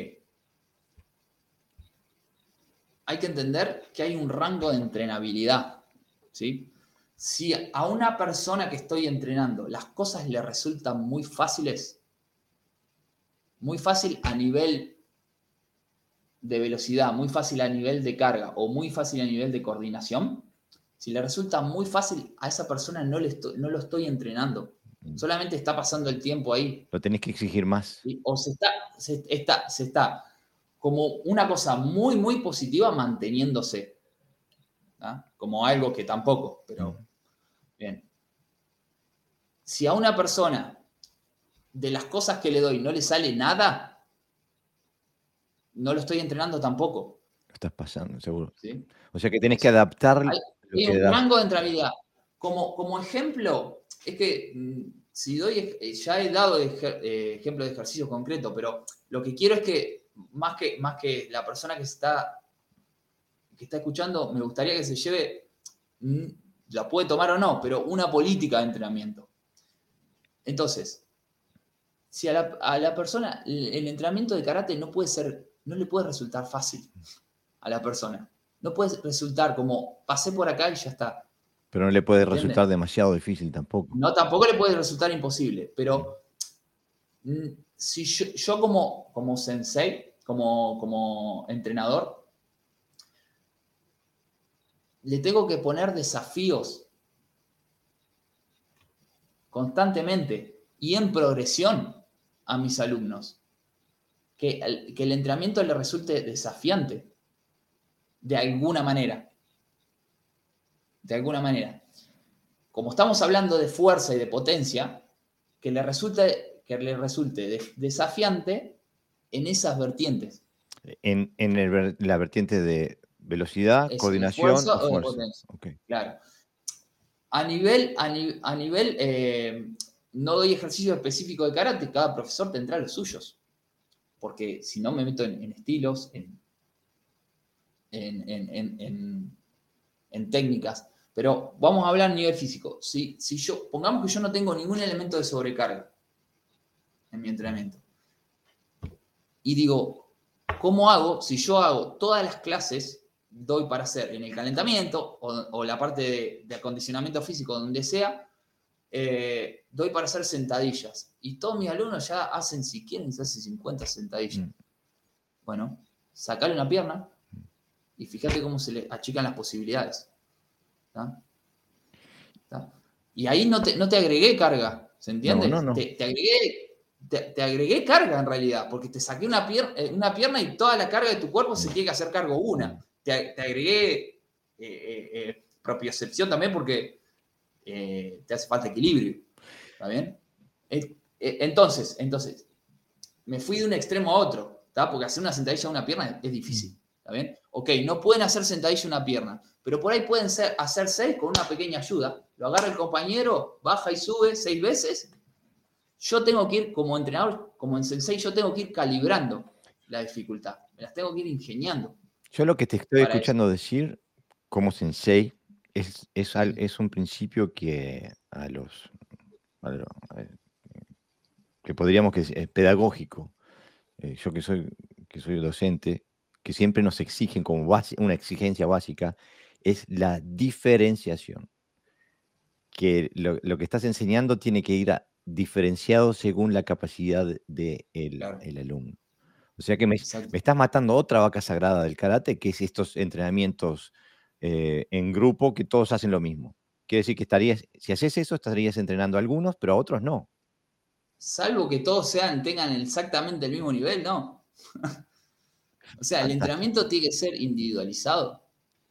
hay que entender que hay un rango de entrenabilidad. ¿Sí? Si a una persona que estoy entrenando las cosas le resultan muy fáciles, muy fácil a nivel de velocidad, muy fácil a nivel de carga o muy fácil a nivel de coordinación, si le resulta muy fácil, a esa persona no lo estoy entrenando. Mm. Solamente está pasando el tiempo ahí. Lo tenés que exigir más. ¿Sí? O se está como una cosa muy, muy positiva manteniéndose. ¿Ah? Como algo que tampoco, Mm. pero bien. Si a una persona de las cosas que le doy no le sale nada, no lo estoy entrenando tampoco. Lo estás pasando, seguro. ¿Sí? O sea que tenés O que sea, adaptar lo hay que un das. rango de entrenabilidad. Como ejemplo, es que si doy, ya he dado ejemplo de ejercicio concreto, pero lo que quiero es que más que la persona que está escuchando, me gustaría que se lleve, la puede tomar o no, pero una política de entrenamiento. Entonces, si a la persona el entrenamiento de karate no le puede resultar fácil a la persona. No puede resultar como pasé por acá y ya está. Pero no le puede ¿Entiendes? resultar demasiado difícil tampoco. No, tampoco le puede resultar imposible, Mm. pero si yo como sensei, como entrenador, le tengo que poner desafíos constantemente y en progresión a mis alumnos. Que el entrenamiento le resulte desafiante de alguna manera. De alguna manera. Como estamos hablando de fuerza y de potencia, que le resulte desafiante en esas vertientes. En la vertiente de velocidad, Es de coordinación fuerza o o de fuerza. potencia. Ok. Claro. A nivel no doy ejercicio específico de karate, cada profesor tendrá los suyos. Porque si no me meto en estilos, en técnicas. Pero vamos a hablar a nivel físico. Pongamos que yo no tengo ningún elemento de sobrecarga. en mi entrenamiento. Y digo, ¿cómo hago si yo hago todas las clases, doy para hacer en el calentamiento o la parte de acondicionamiento físico, donde sea, doy para hacer sentadillas? Y todos mis alumnos ya hacen, si quieren, se hacen 50 sentadillas. Bueno, sacale una pierna y fíjate cómo se le achican las posibilidades. ¿Tá? ¿Tá? Y ahí no te agregué carga, ¿se entiende? No. Te agregué carga en realidad, porque te saqué una pierna y toda la carga de tu cuerpo se tiene que hacer cargo una. Te agregué propiocepción también porque te hace falta equilibrio. ¿Está bien? Entonces, me fui de un extremo a otro, ¿tá? Porque hacer una sentadilla a una pierna es difícil. ¿Está bien? Ok, no pueden hacer sentadilla a una pierna, pero por ahí pueden hacer 6 con una pequeña ayuda. Lo agarra el compañero, baja y sube 6 veces. Yo tengo que ir, como entrenador, como en Sensei, yo tengo que ir calibrando la dificultad. Me las tengo que ir ingeniando. Yo lo que te estoy para eso. escuchando decir como sensei es un principio que que podríamos que es pedagógico. Yo que soy docente, que siempre nos exigen como una exigencia básica, es la diferenciación. Que lo que estás enseñando tiene que ir diferenciado según la capacidad del Claro. el alumno. O sea que me Exacto. estás matando otra vaca sagrada del karate, que es estos entrenamientos en grupo que todos hacen lo mismo. Quiere decir que si haces eso, estarías entrenando a algunos, pero a otros no. Salvo que todos tengan exactamente el mismo nivel, ¿no? O sea, el entrenamiento tiene que ser individualizado.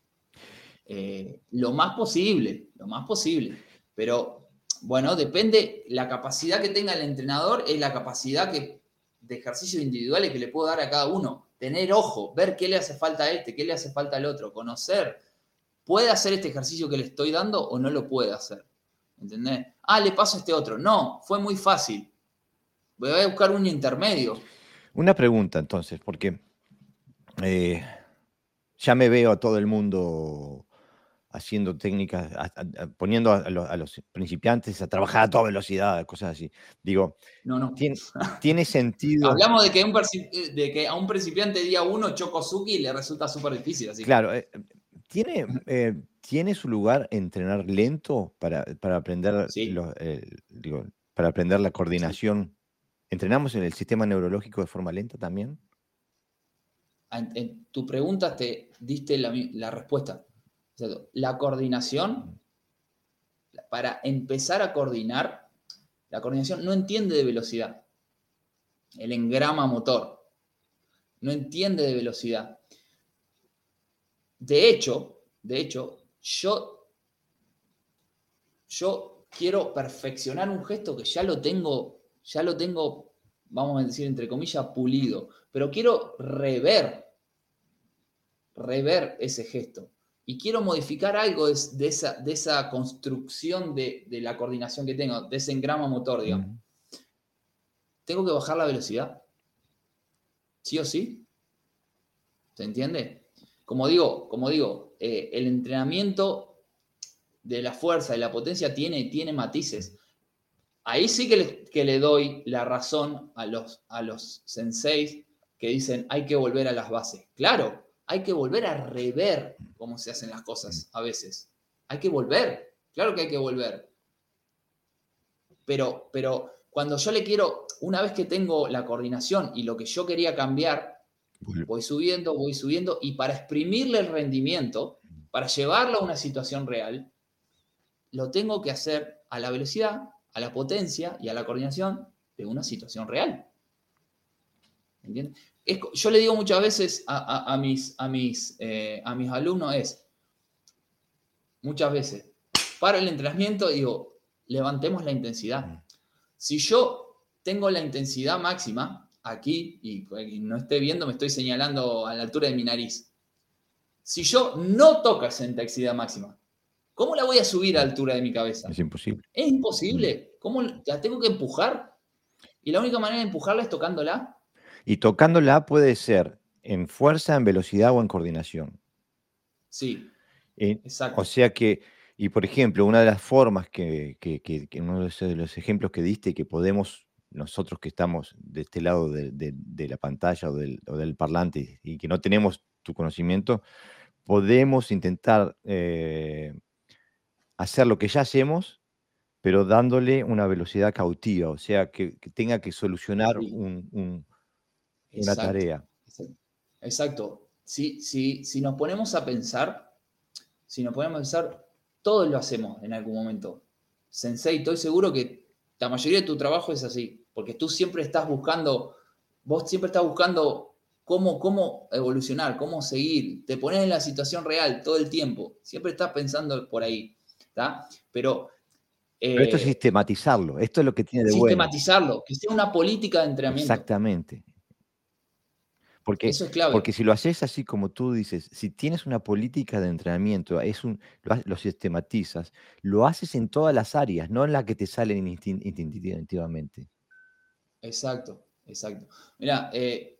Lo más posible. Pero, bueno, depende, la capacidad que tenga el entrenador es la capacidad de ejercicios individuales que le puedo dar a cada uno. Tener ojo, ver qué le hace falta a este, qué le hace falta al otro, conocer. ¿Puede hacer este ejercicio que le estoy dando o no lo puede hacer? ¿Entendés? Le paso a este otro. No, fue muy fácil. Voy a buscar un intermedio. Una pregunta entonces, porque ya me veo a todo el mundo haciendo técnicas, poniendo a los principiantes a trabajar a toda velocidad, cosas así. Digo, No. ¿tiene sentido? Hablamos de que a un principiante día 1 Chokosuki le resulta súper difícil. Así. Claro, ¿tiene su lugar entrenar lento para aprender, Sí. para aprender la Sí. coordinación? ¿Entrenamos en el sistema neurológico de forma lenta también? En tu pregunta te diste la respuesta. O sea, la coordinación, para empezar a coordinar, la coordinación no entiende de velocidad. El engrama motor no entiende de velocidad. De hecho, yo quiero perfeccionar un gesto que ya lo tengo, vamos a decir entre comillas, pulido, pero quiero rever ese gesto y quiero modificar algo de esa construcción de la coordinación que tengo, de ese engrama motor, digamos. Tengo que bajar la velocidad, sí o sí. ¿Se entiende? Como digo, el entrenamiento de la fuerza y la potencia tiene matices. Ahí sí que le doy la razón a los senseis que dicen hay que volver a las bases. Claro, hay que volver a rever cómo se hacen las cosas a veces. Hay que volver, claro que hay que volver. Pero cuando yo le quiero, una vez que tengo la coordinación y lo que yo quería cambiar, voy subiendo y para exprimirle el rendimiento, para llevarlo a una situación real, lo tengo que hacer a la velocidad, a la potencia y a la coordinación de una situación real. ¿Entiendes? Yo le digo muchas veces a mis alumnos muchas veces, para el entrenamiento digo, levantemos la intensidad. Si yo tengo la intensidad máxima aquí, y no esté viendo, me estoy señalando a la altura de mi nariz. Si yo no toco esa intensidad máxima, ¿cómo la voy a subir a la altura de mi cabeza? Es imposible. Es imposible. ¿Cómo la tengo que empujar? Y la única manera de empujarla es tocándola. Y tocándola puede ser en fuerza, en velocidad o en coordinación. Sí, exacto. O sea que, y por ejemplo, una de las formas uno de los ejemplos que diste que podemos nosotros que estamos de este lado de la pantalla o del parlante y que no tenemos tu conocimiento, podemos intentar hacer lo que ya hacemos, pero dándole una velocidad cautiva, o sea, que tenga que solucionar Sí, una exacto. tarea. Exacto. Exacto. Si nos ponemos a pensar, si nos ponemos a pensar, todos lo hacemos en algún momento. Sensei, estoy seguro que la mayoría de tu trabajo es así, porque tú siempre estás buscando, vos siempre estás buscando cómo evolucionar, cómo seguir, te pones en la situación real todo el tiempo, siempre estás pensando por ahí, ¿tá? Pero Pero esto es eh, sistematizarlo, esto es lo que tiene de bueno. sistematizarlo, que sea una política de entrenamiento, Exactamente. Porque eso es clave. porque si lo haces así como tú dices, si tienes una política de entrenamiento, lo sistematizas, lo haces en todas las áreas, no en la que te salen instintivamente. Exacto, exacto. Mira,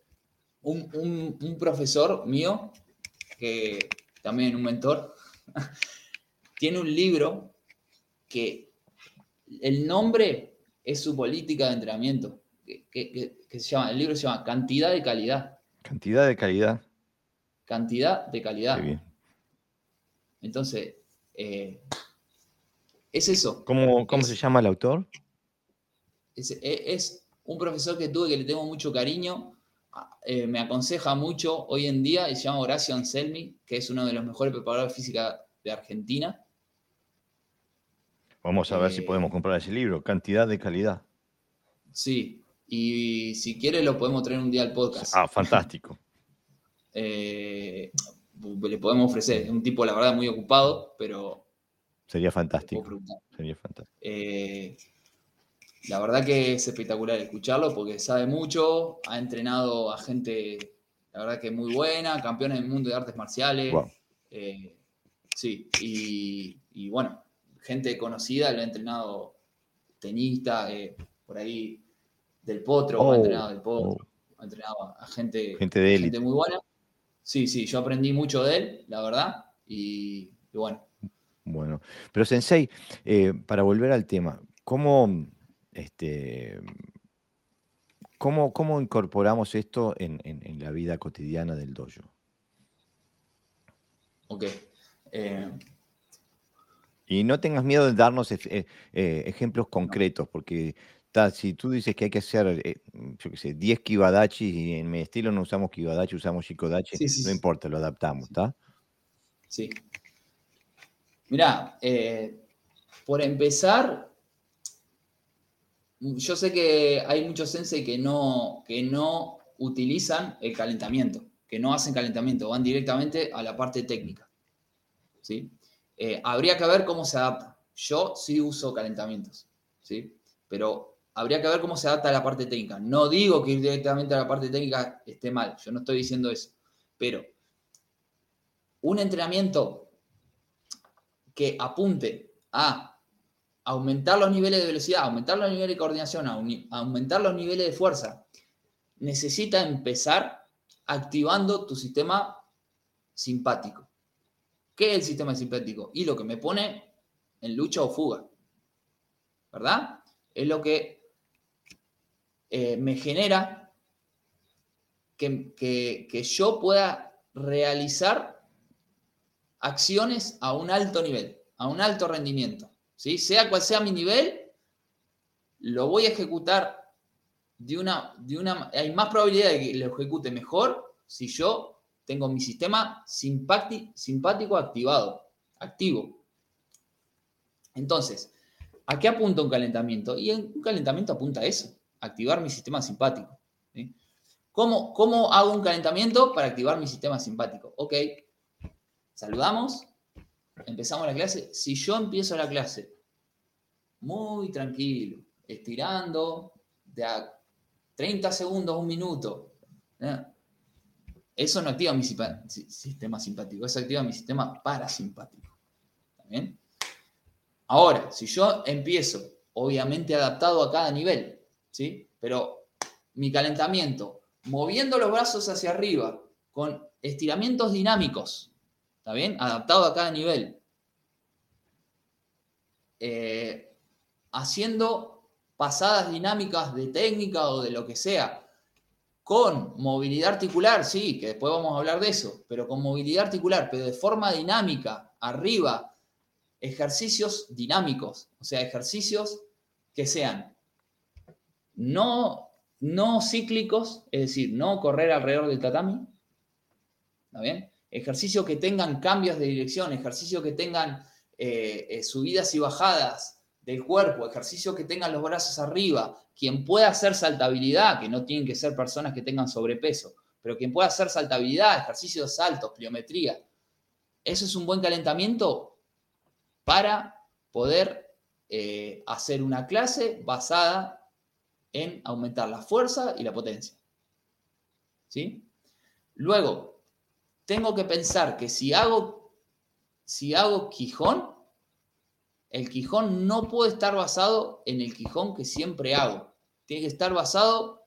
un profesor mío, que también un mentor, tiene un libro que el nombre es su política de entrenamiento, que se llama, el libro se llama Cantidad de Calidad. Cantidad de calidad, Cantidad de qué calidad. bien. Entonces, es eso. ¿Cómo se Es, llama el autor? es un profesor que tuve que le tengo mucho cariño. Me aconseja mucho hoy en día y se llama Horacio Anselmi, que es uno de los mejores preparadores de física de Argentina. Vamos a ver si podemos Eh, comprar ese libro, Cantidad de calidad. sí, y si quiere lo podemos traer un día al podcast. Fantástico. Eh, le podemos ofrecer. Es un tipo, la verdad, muy ocupado, pero Sería le puedo fantástico, preguntar. sería fantástico. Eh, la verdad que es espectacular escucharlo porque sabe mucho, ha entrenado a gente, la verdad que muy buena, campeones del mundo de artes marciales. Wow. Sí, y bueno, gente conocida, lo ha entrenado tenista, por ahí Del Potro, ha Oh, entrenado Del Potro, oh, ha entrenado a gente, gente de muy élite. buena. Sí, sí, yo aprendí mucho de él, la verdad, y bueno, Bueno, pero Sensei, para volver al tema, este, ¿cómo incorporamos esto en la vida cotidiana del dojo? ok. Eh, Y no tengas miedo de darnos ejemplos no, concretos, porque si tú dices que hay que hacer, yo qué sé, 10 kibadachi y en mi estilo no usamos kibadachi, usamos shikodachi, sí, sí, no sí. importa, lo adaptamos, Sí. ¿está? Sí. Mirá, por empezar, yo sé que hay muchos sensei que no utilizan el calentamiento, que no hacen calentamiento, van directamente a la parte técnica, ¿sí? Habría que ver cómo se adapta. Yo sí uso calentamientos, ¿sí? Pero habría que ver cómo se adapta a la parte técnica. No digo que ir directamente a la parte técnica esté mal, yo no estoy diciendo eso, pero un entrenamiento que apunte a aumentar los niveles de velocidad, aumentar los niveles de coordinación, aumentar los niveles de fuerza, necesita empezar activando tu sistema simpático. ¿Qué es el sistema simpático? Y lo que me pone en lucha o fuga, ¿verdad? Es lo que me genera que yo pueda realizar acciones a un alto nivel, a un alto rendimiento. ¿Sí? Sea cual sea mi nivel, lo voy a ejecutar hay más probabilidad de que lo ejecute mejor si yo tengo mi sistema simpático activo. Entonces, ¿a qué apunta un calentamiento? Y un calentamiento apunta a eso, activar mi sistema simpático. ¿Sí? ¿Cómo hago un calentamiento para activar mi sistema simpático? Ok, saludamos, empezamos la clase. Si yo empiezo la clase muy tranquilo, estirando de a 30 segundos, un minuto, ¿eh? Eso no activa mi sistema simpático, eso activa mi sistema parasimpático. ¿Está bien? Ahora, si yo empiezo, obviamente adaptado a cada nivel, ¿sí? Pero mi calentamiento, moviendo los brazos hacia arriba, con estiramientos dinámicos, ¿está bien? Adaptado a cada nivel. Haciendo pasadas dinámicas de técnica o de lo que sea, con movilidad articular, sí, que después vamos a hablar de eso, pero con movilidad articular, pero de forma dinámica, arriba, ejercicios dinámicos, o sea, ejercicios que sean no cíclicos, es decir, no correr alrededor del tatami, ¿está bien? Ejercicios que tengan cambios de dirección, ejercicios que tengan subidas y bajadas del cuerpo, ejercicios que tengan los brazos arriba, quien pueda hacer saltabilidad, que no tienen que ser personas que tengan sobrepeso, pero quien pueda hacer saltabilidad, ejercicios de saltos, pliometría, eso es un buen calentamiento para poder hacer una clase basada en aumentar la fuerza y la potencia. ¿Sí? Luego, tengo que pensar que si hago Quijón, el Quijón no puede estar basado en el Quijón que siempre hago. Tiene que estar basado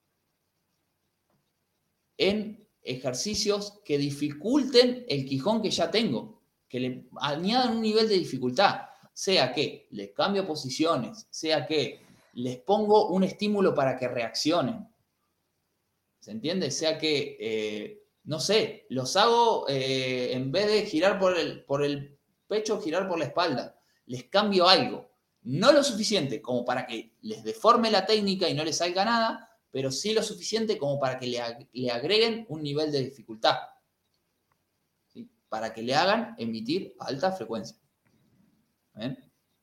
en ejercicios que dificulten el Quijón que ya tengo, que le añadan un nivel de dificultad, sea que les cambio posiciones, sea que les pongo un estímulo para que reaccionen. ¿Se entiende? Sea que, no sé, los hago en vez de girar por el pecho, girar por la espalda. Les cambio algo. No lo suficiente como para que les deforme la técnica y no les salga nada, pero sí lo suficiente como para que le agreguen un nivel de dificultad. ¿Sí? Para que le hagan emitir a alta frecuencia. ¿Ven?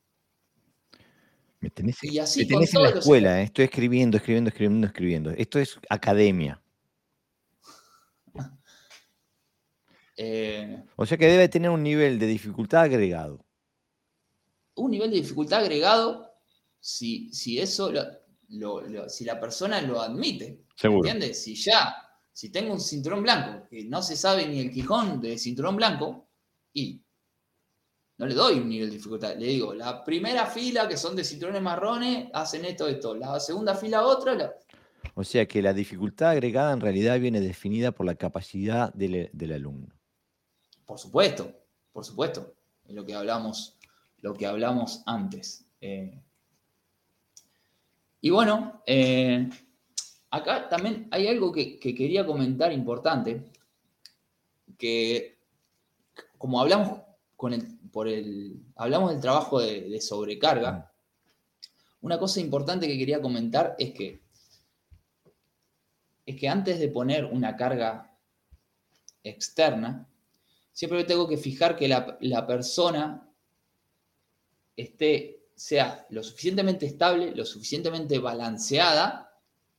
Y así me tenés en la escuela, estoy escribiendo. Esto es academia. O sea que debe tener un nivel de dificultad agregado. Un nivel de dificultad agregado, si eso si la persona lo admite. Seguro. ¿Entiendes? Si tengo un cinturón blanco que no se sabe ni el Quijón de cinturón blanco, y no le doy un nivel de dificultad. Le digo, la primera fila, que son de cinturones marrones, hacen esto. La segunda fila, otra. O sea que la dificultad agregada en realidad viene definida por la capacidad del alumno. Por supuesto. Es lo que hablamos antes. Y bueno, acá también hay algo que quería comentar importante, que como hablamos hablamos del trabajo de sobrecarga, una cosa importante que quería comentar es que antes de poner una carga externa, siempre tengo que fijar que la persona sea lo suficientemente estable, lo suficientemente balanceada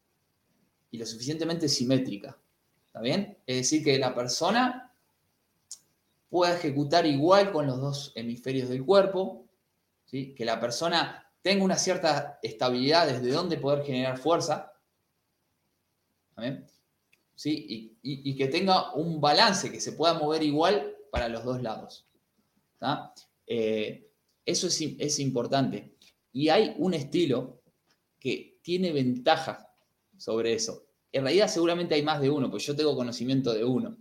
y lo suficientemente simétrica. ¿Está bien? Es decir, que la persona pueda ejecutar igual con los dos hemisferios del cuerpo, ¿sí? Que la persona tenga una cierta estabilidad desde donde poder generar fuerza, ¿está bien? ¿Sí? Y que tenga un balance, que se pueda mover igual para los dos lados. ¿Está? Eso es importante. Y hay un estilo que tiene ventaja sobre eso. En realidad seguramente hay más de uno, pues yo tengo conocimiento de uno,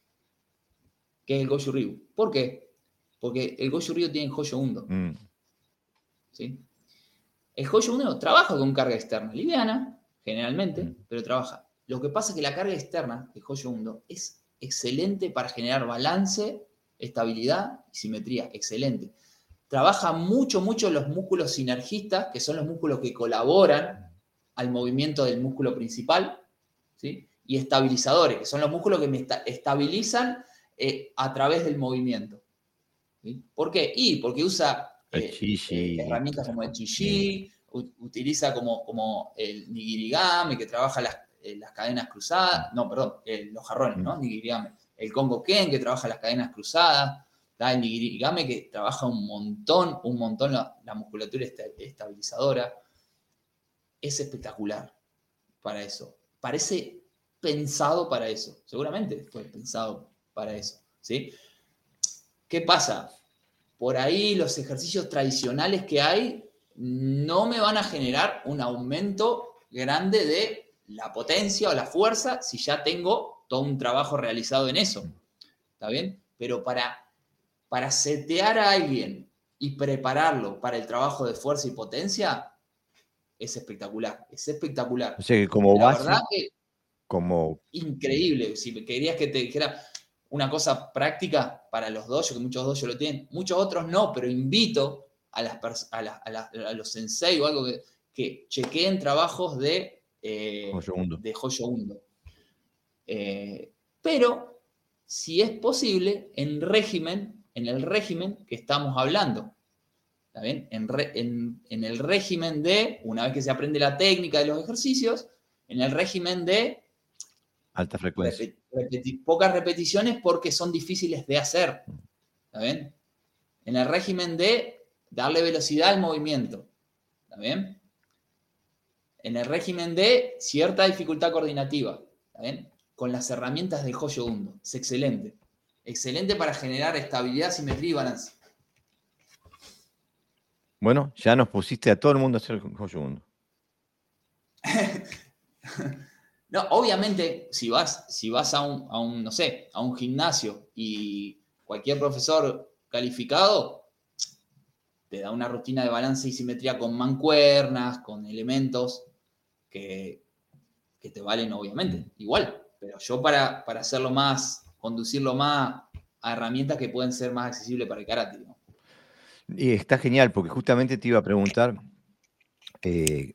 que es el Goju Ryu. ¿Por qué? Porque el Goju Ryu tiene Hoyo Undo. ¿Sí? El Hoyo Undo trabaja con carga externa, liviana, generalmente, pero trabaja. Lo que pasa es que la carga externa de Hoyo Undo es excelente para generar balance, estabilidad y simetría. Excelente. Trabaja mucho los músculos sinergistas, que son los músculos que colaboran al movimiento del músculo principal, ¿sí? Y estabilizadores, que son los músculos que me estabilizan a través del movimiento. ¿Sí? ¿Por qué? Porque usa herramientas como el Chi-Chi, utiliza como el Nigirigame, que trabaja las cadenas cruzadas, los jarrones, ¿no? Nigirigame. El Kongo Ken, que trabaja las cadenas cruzadas. El Nigirigame, que trabaja un montón la musculatura estabilizadora. Es espectacular para eso. Parece pensado para eso. Seguramente fue pensado para eso. ¿Sí? ¿Qué pasa? Por ahí los ejercicios tradicionales que hay no me van a generar un aumento grande de la potencia o la fuerza si ya tengo todo un trabajo realizado en eso. ¿Está bien? Pero para setear a alguien y prepararlo para el trabajo de fuerza y potencia, es espectacular, es espectacular. O sea que como La base, verdad que como... increíble. Si querías que te dijera una cosa práctica para los dojos, que muchos dojos lo tienen, muchos otros no, pero invito a los sensei o algo que chequeen trabajos de Hoyo Undo. Pero, si es posible, en el régimen que estamos hablando. ¿Está bien? En el régimen de, una vez que se aprende la técnica de los ejercicios, en el régimen de alta frecuencia. pocas repeticiones porque son difíciles de hacer. ¿Está bien? En el régimen de darle velocidad al movimiento. ¿Está bien? En el régimen de cierta dificultad coordinativa. ¿Está bien? Con las herramientas de Hoyo Undo. Es excelente. Excelente para generar estabilidad, simetría y balance. Bueno, ya nos pusiste a todo el mundo a hacer el Hoyo Undo. No, obviamente, si vas a un, no sé, a un gimnasio y cualquier profesor calificado te da una rutina de balance y simetría con mancuernas, con elementos que te valen, obviamente, igual. Pero yo para hacerlo más, conducirlo más a herramientas que pueden ser más accesibles para el karate, ¿no? Y está genial, porque justamente te iba a preguntar qué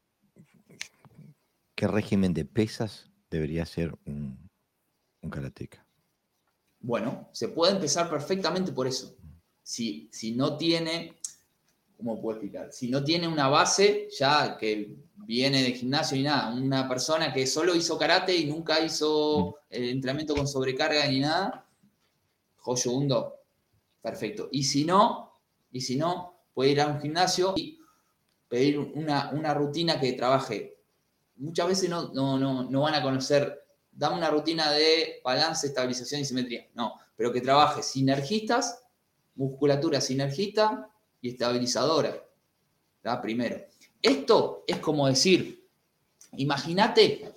régimen de pesas debería ser un karateca. Bueno, se puede empezar perfectamente por eso. Si no tiene, ¿cómo puedo explicar? Si no tiene una base ya que viene de gimnasio y nada, una persona que solo hizo karate y nunca hizo el entrenamiento con sobrecarga ni nada, Hoyo Undo, perfecto. Y si no, puede ir a un gimnasio y pedir una rutina que trabaje. Muchas veces no van a conocer, dame una rutina de balance, estabilización y simetría. No, pero que trabaje sinergistas, musculatura sinergista y estabilizadora. ¿Tá? Primero. Esto es como decir, imagínate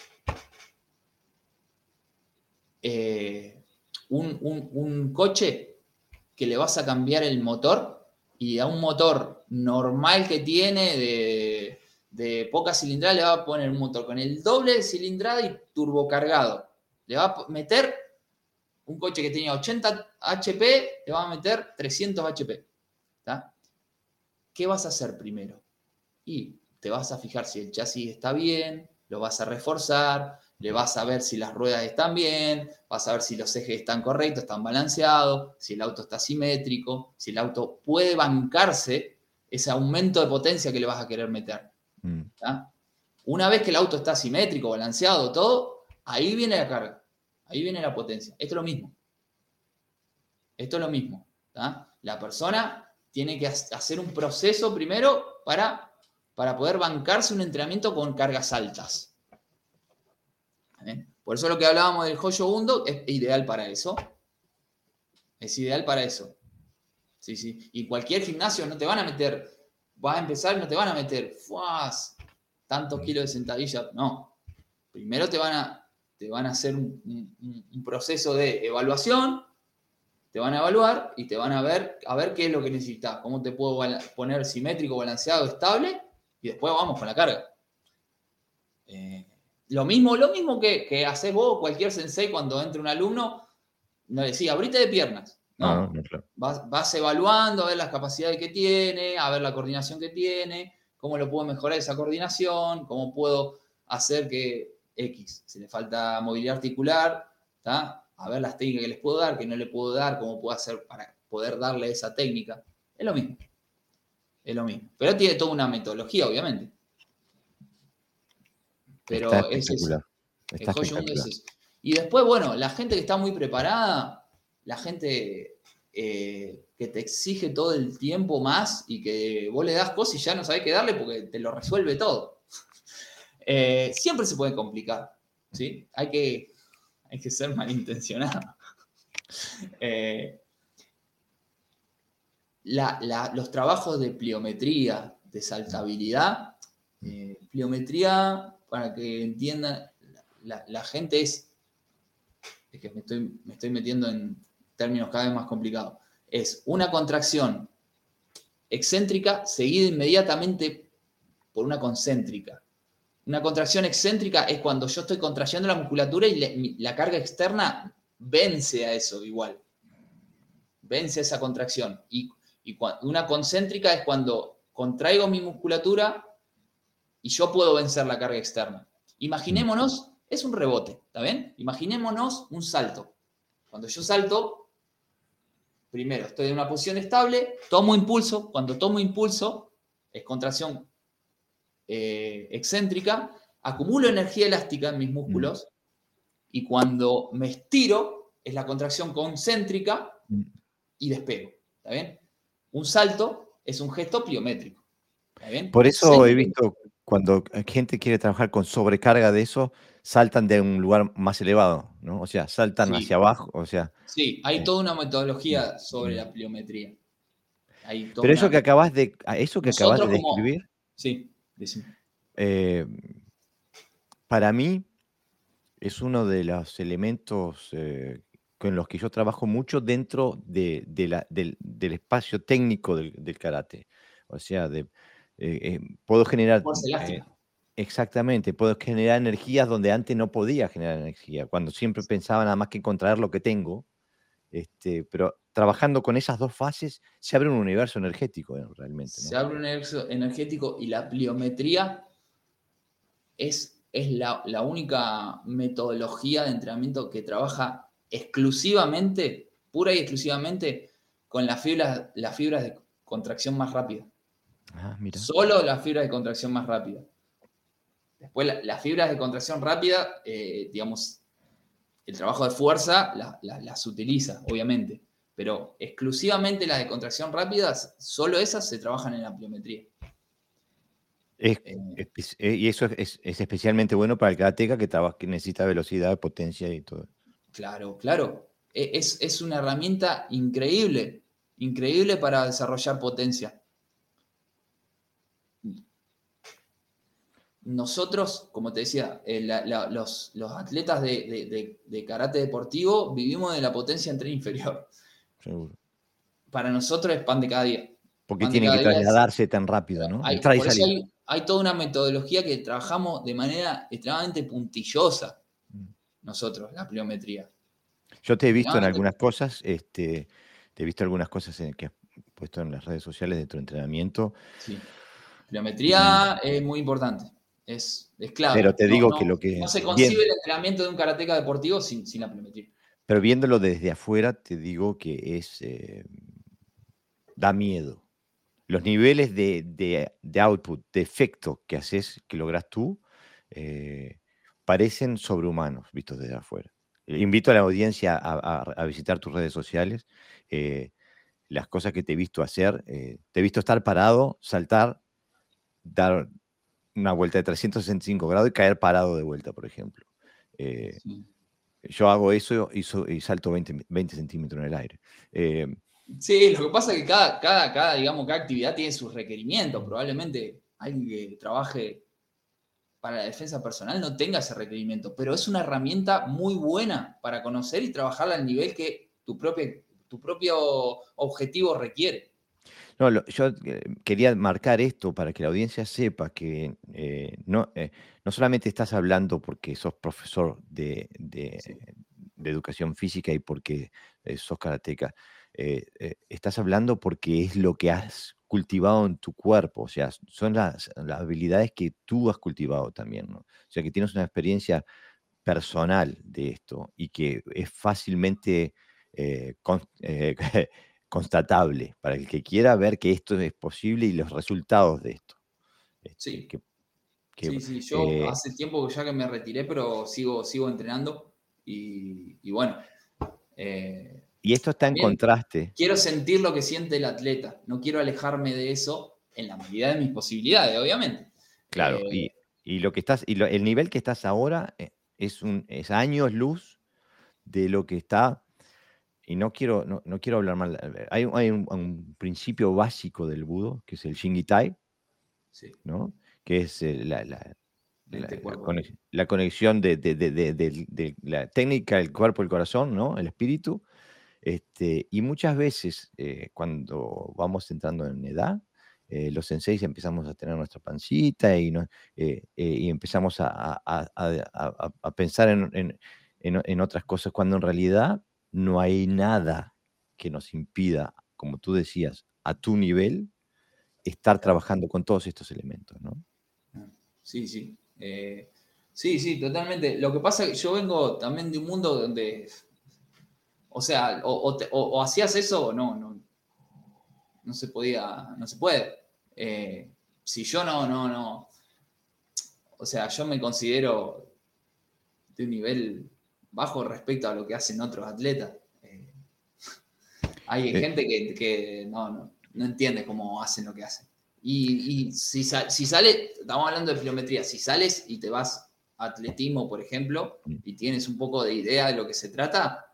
un coche que le vas a cambiar el motor y a un motor normal que tiene de poca cilindrada le va a poner un motor con el doble de cilindrada y turbocargado. Le va a meter un coche que tenía 80 HP, le va a meter 300 HP. ¿Tá? ¿Qué vas a hacer primero? Y te vas a fijar si el chasis está bien, lo vas a reforzar, le vas a ver si las ruedas están bien, vas a ver si los ejes están correctos, están balanceados, si el auto está simétrico, si el auto puede bancarse ese aumento de potencia que le vas a querer meter. ¿Tá? Una vez que el auto está simétrico, balanceado, todo, ahí viene la carga, ahí viene la potencia. Esto es lo mismo. Esto es lo mismo. ¿Tá? La persona tiene que hacer un proceso primero para poder bancarse un entrenamiento con cargas altas. Por eso lo que hablábamos del Hoyo Undo es ideal para eso. Es ideal para eso. Sí, sí. Y cualquier gimnasio no te van a meter, vas a empezar y no te van a meter tantos kilos de sentadilla. No. Primero te van a hacer un proceso de evaluación, te van a evaluar y te van a ver qué es lo que necesitas, cómo te puedo poner simétrico, balanceado, estable, y después vamos con la carga. Lo mismo que haces vos, cualquier sensei, cuando entre un alumno, no le decís, abrite de piernas. No, claro. Vas evaluando a ver las capacidades que tiene, a ver la coordinación que tiene, cómo lo puedo mejorar esa coordinación, cómo puedo hacer que X, si le falta movilidad articular, ¿tá? A ver las técnicas que les puedo dar, que no le puedo dar, cómo puedo hacer para poder darle esa técnica. Es lo mismo. Es lo mismo. Pero tiene toda una metodología, obviamente. Pero está espectacular. El Hoyo Undo es eso. Y después, bueno, la gente que está muy preparada, la gente que te exige todo el tiempo más y que vos le das cosas y ya no sabés qué darle porque te lo resuelve todo. Siempre se puede complicar, ¿sí? Hay que ser malintencionado. Los trabajos de pliometría, de saltabilidad, pliometría, para que entiendan, la gente es que me estoy metiendo en términos cada vez más complicados, es una contracción excéntrica seguida inmediatamente por una concéntrica. Una contracción excéntrica es cuando yo estoy contrayendo la musculatura y la carga externa vence a eso igual. Vence a esa contracción. Y una concéntrica es cuando contraigo mi musculatura y yo puedo vencer la carga externa. Imaginémonos, es un rebote, ¿está bien? Imaginémonos un salto. Cuando yo salto, primero estoy en una posición estable, tomo impulso. Cuando tomo impulso, es contracción excéntrica, acumulo energía elástica en mis músculos y cuando me estiro, es la contracción concéntrica y despego. ¿Está bien? Un salto es un gesto pliométrico. ¿Está bien? Por eso he visto cuando gente quiere trabajar con sobrecarga de eso, saltan de un lugar más elevado, ¿no? O sea, saltan hacia abajo, o sea. Sí, hay toda una metodología sobre la pliometría. Pero eso que acabas de describir, sí, decime. Para mí es uno de los elementos con los que yo trabajo mucho dentro del espacio técnico del karate. O sea, puedo generar... Fuerza elástica. Exactamente, puedo generar energías donde antes no podía generar energía, cuando siempre pensaba nada más que contraer lo que tengo, pero trabajando con esas dos fases se abre un universo energético realmente, ¿no? Se abre un universo energético y la pliometría es la única metodología de entrenamiento que trabaja exclusivamente, pura y exclusivamente, con las fibras de contracción más rápida. Ah, mira. Solo las fibras de contracción más rápida. Después, las fibras de contracción rápida, digamos, el trabajo de fuerza las utiliza, obviamente. Pero exclusivamente las de contracción rápida, solo esas se trabajan en la pliometría. Y eso es especialmente bueno para el karateca que necesita velocidad, potencia y todo. Claro, claro. Es una herramienta increíble, increíble para desarrollar potencia. Nosotros, como te decía, los atletas de karate deportivo vivimos de la potencia en tren inferior. Seguro. Para nosotros es pan de cada día. Porque tienen que trasladarse tan rápido, ¿no? Entrar y Por eso salir. hay toda una metodología que trabajamos de manera extremadamente puntillosa, nosotros, la pliometría. Yo te he visto en algunas cosas, te he visto algunas cosas que has puesto en las redes sociales de tu entrenamiento. Sí. Pliometría es muy importante, es clave. Pero te digo que lo que... No se concibe el entrenamiento de un karateca deportivo sin la pliometría. Pero viéndolo desde afuera, te digo que da miedo. Los niveles de output, de efecto que haces, que logras tú, parecen sobrehumanos vistos desde afuera. Invito a la audiencia a visitar tus redes sociales. Las cosas que te he visto hacer, te he visto estar parado, saltar, dar una vuelta de 365 grados y caer parado de vuelta, por ejemplo. Sí. Yo hago eso y salto 20 centímetros en el aire. Sí, lo que pasa es que cada actividad tiene sus requerimientos. Probablemente alguien que trabaje para la defensa personal no tenga ese requerimiento, pero es una herramienta muy buena para conocer y trabajar al nivel que tu propio objetivo requiere. No, yo quería marcar esto para que la audiencia sepa que no solamente estás hablando porque sos profesor de educación física y porque sos karateca, estás hablando porque es lo que has cultivado en tu cuerpo, o sea, son las habilidades que tú has cultivado también, ¿no? O sea, que tienes una experiencia personal de esto y que es fácilmente constatable para el que quiera ver que esto es posible y los resultados de esto. Sí. Sí, yo hace tiempo ya que me retiré, pero sigo entrenando y bueno. Y esto está en contraste. Quiero sentir lo que siente el atleta, no quiero alejarme de eso en la medida de mis posibilidades, obviamente. Claro, y lo que estás, el nivel que estás ahora es años luz de lo que está. Y no quiero hablar mal. Hay un principio básico del budo, que es el Shingitai, sí, ¿no? Que es mente-cuerpo. la conexión de la técnica, el cuerpo, el corazón, ¿no? El espíritu. Y muchas veces, cuando vamos entrando en edad, los senseis empezamos a tener nuestra pancita y empezamos a pensar en otras cosas, cuando en realidad no hay nada que nos impida, como tú decías, a tu nivel, estar trabajando con todos estos elementos, ¿no? Sí, sí. Sí, totalmente. Lo que pasa es que yo vengo también de un mundo donde, o sea, o hacías eso o no se podía, no se puede. Si yo no, o sea, yo me considero de un nivel bajo respecto a lo que hacen otros atletas. Hay Eh, gente que no entiende cómo hacen lo que hacen. Y si sale, estamos hablando de pliometría, si sales y te vas a atletismo, por ejemplo, y tienes un poco de idea de lo que se trata,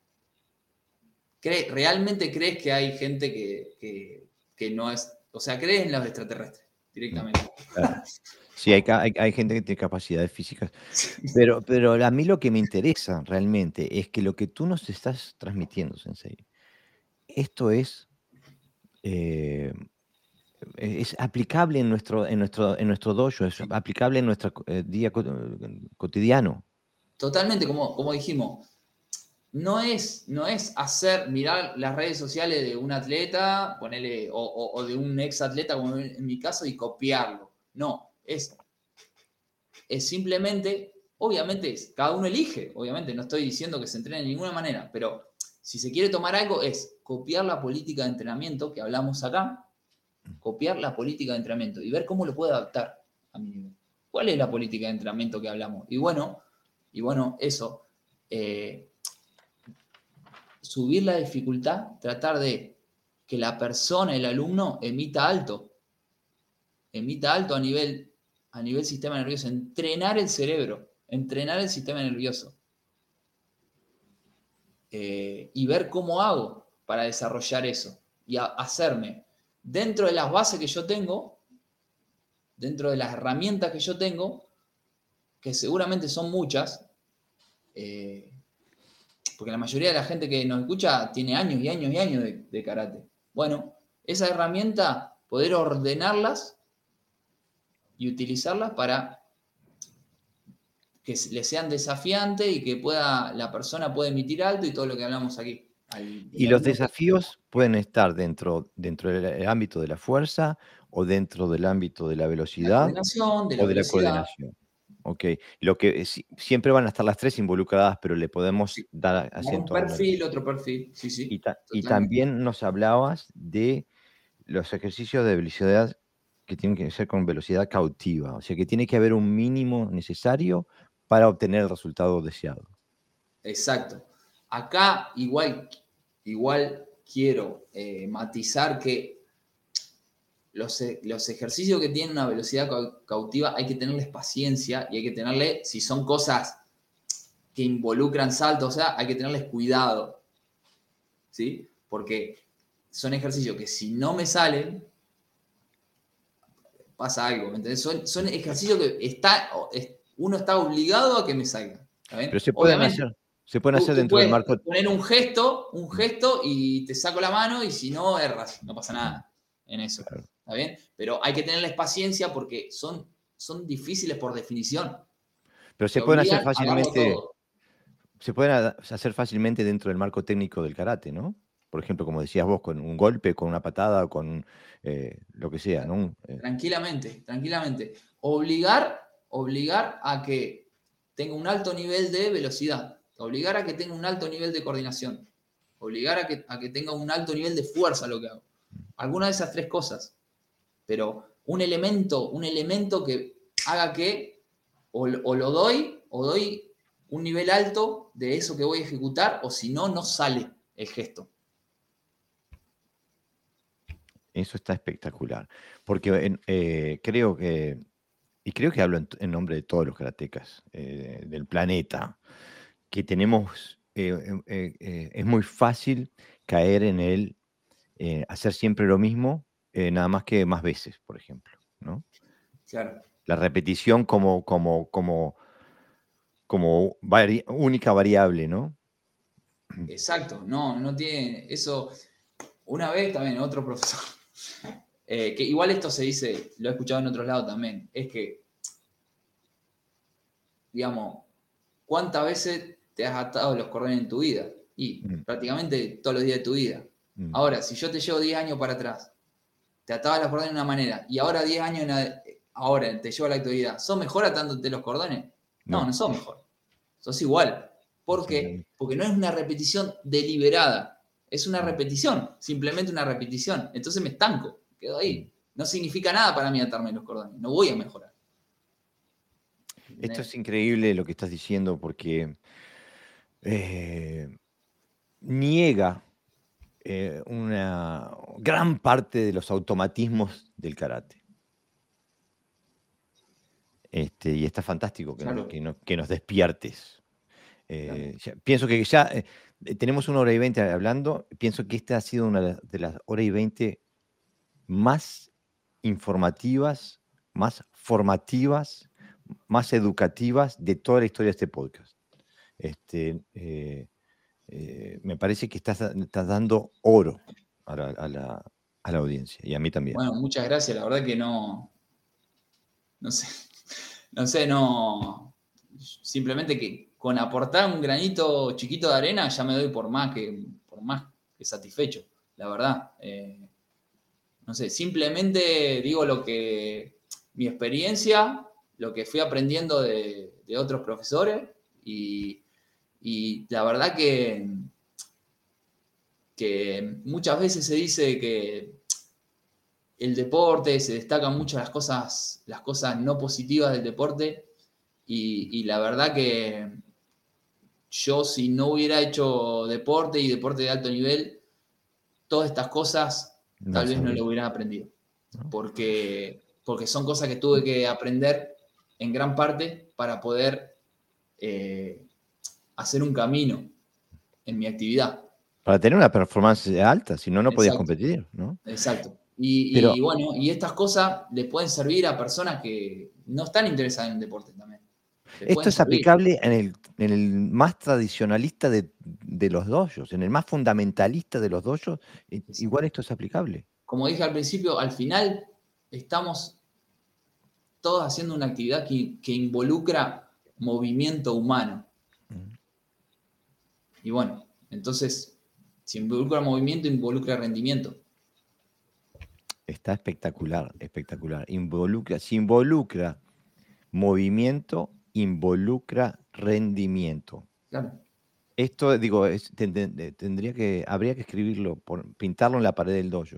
¿realmente crees que hay gente que no es, o sea, crees en los extraterrestres directamente? Claro. Sí, hay gente que tiene capacidades físicas, pero a mí lo que me interesa realmente es que lo que tú nos estás transmitiendo, Sensei, esto eh, es aplicable en nuestro dojo, es Sí. aplicable en nuestro día cotidiano. Totalmente, como dijimos, no es mirar las redes sociales de un atleta, ponerle, o de un ex atleta, como en mi caso, y copiarlo. No, es simplemente, obviamente, cada uno elige, obviamente, no estoy diciendo que se entrene de ninguna manera, pero si se quiere tomar algo es copiar la política de entrenamiento que hablamos acá, copiar la política de entrenamiento y ver cómo lo puedo adaptar a mi nivel. ¿Cuál es la política de entrenamiento que hablamos? Y bueno, eso. Subir la dificultad, tratar de que la persona, el alumno, emita alto a nivel sistema nervioso, entrenar el cerebro, entrenar el sistema nervioso y ver cómo hago para desarrollar eso y hacerme dentro de las bases que yo tengo, dentro de las herramientas que yo tengo, que seguramente son muchas, porque la mayoría de la gente que nos escucha tiene años y años y años de karate. Bueno, esa herramienta, poder ordenarlas y utilizarlas para que le sean desafiantes y que la persona pueda emitir alto y todo lo que hablamos aquí. Y El los alumno desafíos pueden estar dentro del ámbito de la fuerza o dentro del ámbito de la de la velocidad coordinación, de la o de la velocidad. coordinación. Okey. Lo que siempre van a estar las 3 involucradas, pero le Sí. podemos dar Un acento a una de perfil, ellas. otro perfil. Sí, Y sí, ta y totalmente. también nos hablabas de los ejercicios de velocidad que tienen que ser con velocidad cautiva, o sea, que tiene que haber un mínimo necesario para obtener el resultado deseado. Exacto. Acá igual quiero matizar que los ejercicios que tienen una velocidad cautiva hay que tenerles paciencia y hay que tenerle, si son cosas que involucran saltos, o sea, hay que tenerles cuidado, ¿sí? Porque son ejercicios que si no me salen, pasa algo, ¿me entendés? Son ejercicios que uno está obligado a que me salgan, ¿está bien? Pero se pueden Obviamente, hacer se pueden tú, hacer tú dentro del puedes marco. poner un gesto y te saco la mano y si no, erras, no pasa nada en eso, Claro. ¿está bien? Pero hay que tenerles paciencia porque son difíciles por definición. Pero Te obligan a darlo todo. se pueden hacer fácilmente dentro del marco técnico del karate, ¿no? Por ejemplo, como decías vos, con un golpe, con una patada, con, lo que sea, ¿no? Tranquilamente. Obligar a que tenga un alto nivel de velocidad, obligar a que tenga un alto nivel de coordinación, obligar a que tenga un alto nivel de fuerza lo que hago. Alguna de esas tres cosas, pero un elemento que haga que o lo doy o doy un nivel alto de eso que voy a ejecutar o si no, no sale el gesto. Eso está espectacular. Porque creo que hablo en nombre de todos los karatecas del planeta, que tenemos, es muy fácil caer en el hacer siempre lo mismo, nada más que más veces, por ejemplo, ¿no? Claro. La repetición como única variable, ¿no? Exacto, no tiene eso. Una vez también otro profesor que igual esto se dice, lo he escuchado en otros lados también, es que, digamos, ¿cuántas veces te has atado los cordones en tu vida? Y prácticamente todos los días de tu vida. Ahora, si yo te llevo 10 años para atrás, te atabas los cordones de una manera, y ahora 10 años, ahora te llevo a la actualidad, ¿sos mejor atándote los cordones? No sos mejor. Sos igual. ¿Por qué? Porque no es una repetición deliberada. Es una repetición, simplemente una repetición. Entonces me estanco, quedo ahí. No significa nada para mí atarme los cordones. No voy a mejorar. Esto es increíble lo que estás diciendo porque niega una gran parte de los automatismos del karate. Y está fantástico que nos despiertes. Pienso que ya tenemos 1 hora y 20 hablando. Pienso que esta ha sido una de las horas y 20 más informativas, más formativas, más educativas de toda la historia de este podcast. Me parece que estás dando oro a la audiencia y a mí también. Bueno, muchas gracias. La verdad que no sé, simplemente que con aportar un granito chiquito de arena ya me doy por más que satisfecho, la verdad. No sé, simplemente digo mi experiencia, lo que fui aprendiendo de otros profesores y la verdad que muchas veces se dice que el deporte, se destacan mucho las cosas no positivas del deporte y la verdad que yo si no hubiera hecho deporte y deporte de alto nivel, todas estas cosas tal vez no lo hubiera aprendido. Porque son cosas que tuve que aprender en gran parte para poder hacer un camino en mi actividad. Para tener una performance alta, si no, no podías competir, ¿no? Exacto. Y bueno, y estas cosas le pueden servir a personas que no están interesadas en el deporte también. Esto es aplicable en el más tradicionalista de los dojos, en el más fundamentalista de los dojos, igual esto es aplicable. Como dije al principio, al final estamos todos haciendo una actividad que involucra movimiento humano. Y bueno, entonces, si involucra movimiento, involucra rendimiento. Está espectacular, espectacular. Si involucra movimiento, involucra rendimiento. Claro. Esto, digo, habría que escribirlo, pintarlo en la pared del dojo.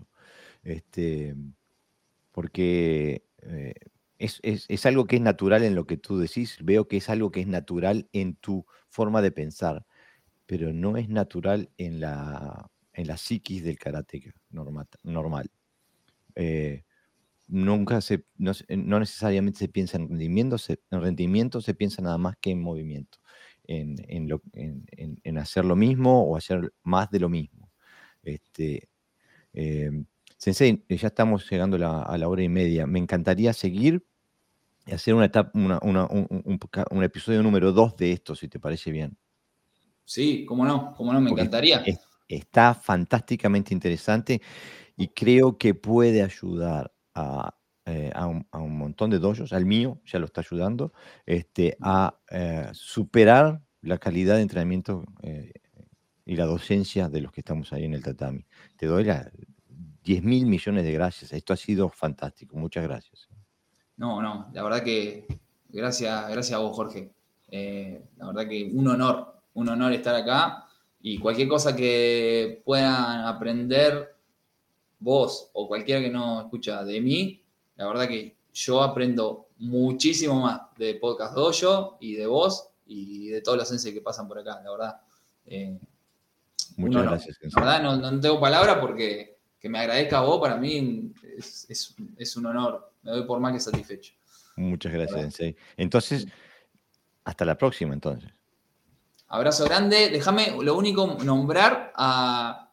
Porque es algo que es natural en lo que tú decís. Veo que es algo que es natural en tu forma de pensar, pero no es natural en la psiquis del karateca normal. No necesariamente se piensa en rendimiento, se piensa nada más que en movimiento, en hacer lo mismo o hacer más de lo mismo. Sensei, ya estamos llegando a la hora y media. Me encantaría seguir y hacer un episodio número 2 de esto, si te parece bien. Sí, cómo no, me encantaría. Está fantásticamente interesante y creo que puede ayudar a un montón de dojos, al mío ya lo está ayudando, a superar la calidad de entrenamiento y la docencia de los que estamos ahí en el tatami. Te doy 10.000 millones de gracias. Esto ha sido fantástico. Muchas gracias. No, la verdad que gracias a vos, Jorge. La verdad que un honor estar acá y cualquier cosa que puedan aprender vos o cualquiera que no escucha de mí, la verdad que yo aprendo muchísimo más de Podcast Dojo y de vos y de todos los senseis que pasan por acá, la verdad. Muchas gracias. La verdad no tengo palabra porque que me agradezca a vos, para mí es un honor. Me doy por más que satisfecho. Muchas gracias, Sensei. Entonces, hasta la próxima, entonces. Abrazo grande. Déjame, lo único, nombrar a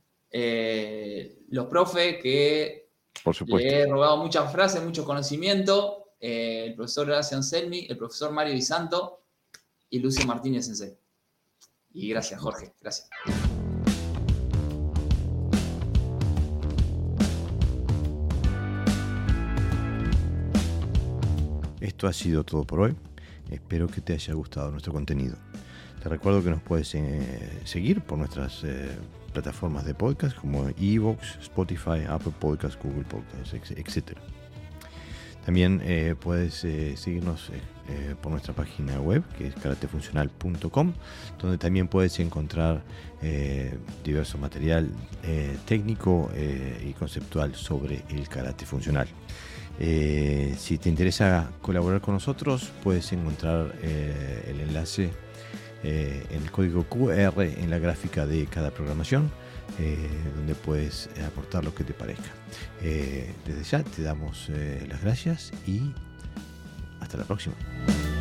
los profes que por supuesto le he robado muchas frases, mucho conocimiento. El profesor Horacio Anselmi, el profesor Mario Di Santo y Lucio Martínez Sensei. Y gracias, Jorge. Gracias. esto ha sido todo por hoy. Espero que te haya gustado nuestro contenido. Te recuerdo que nos puedes seguir por nuestras plataformas de podcast como iVoox, Spotify, Apple Podcasts, Google Podcasts, etc. También puedes seguirnos por nuestra página web, que es karatefuncional.com, donde también puedes encontrar diverso material técnico y conceptual sobre el karate funcional. Si te interesa colaborar con nosotros, puedes encontrar el enlace en el código QR en la gráfica de cada programación, donde puedes aportar lo que te parezca. Desde ya te damos las gracias y hasta la próxima.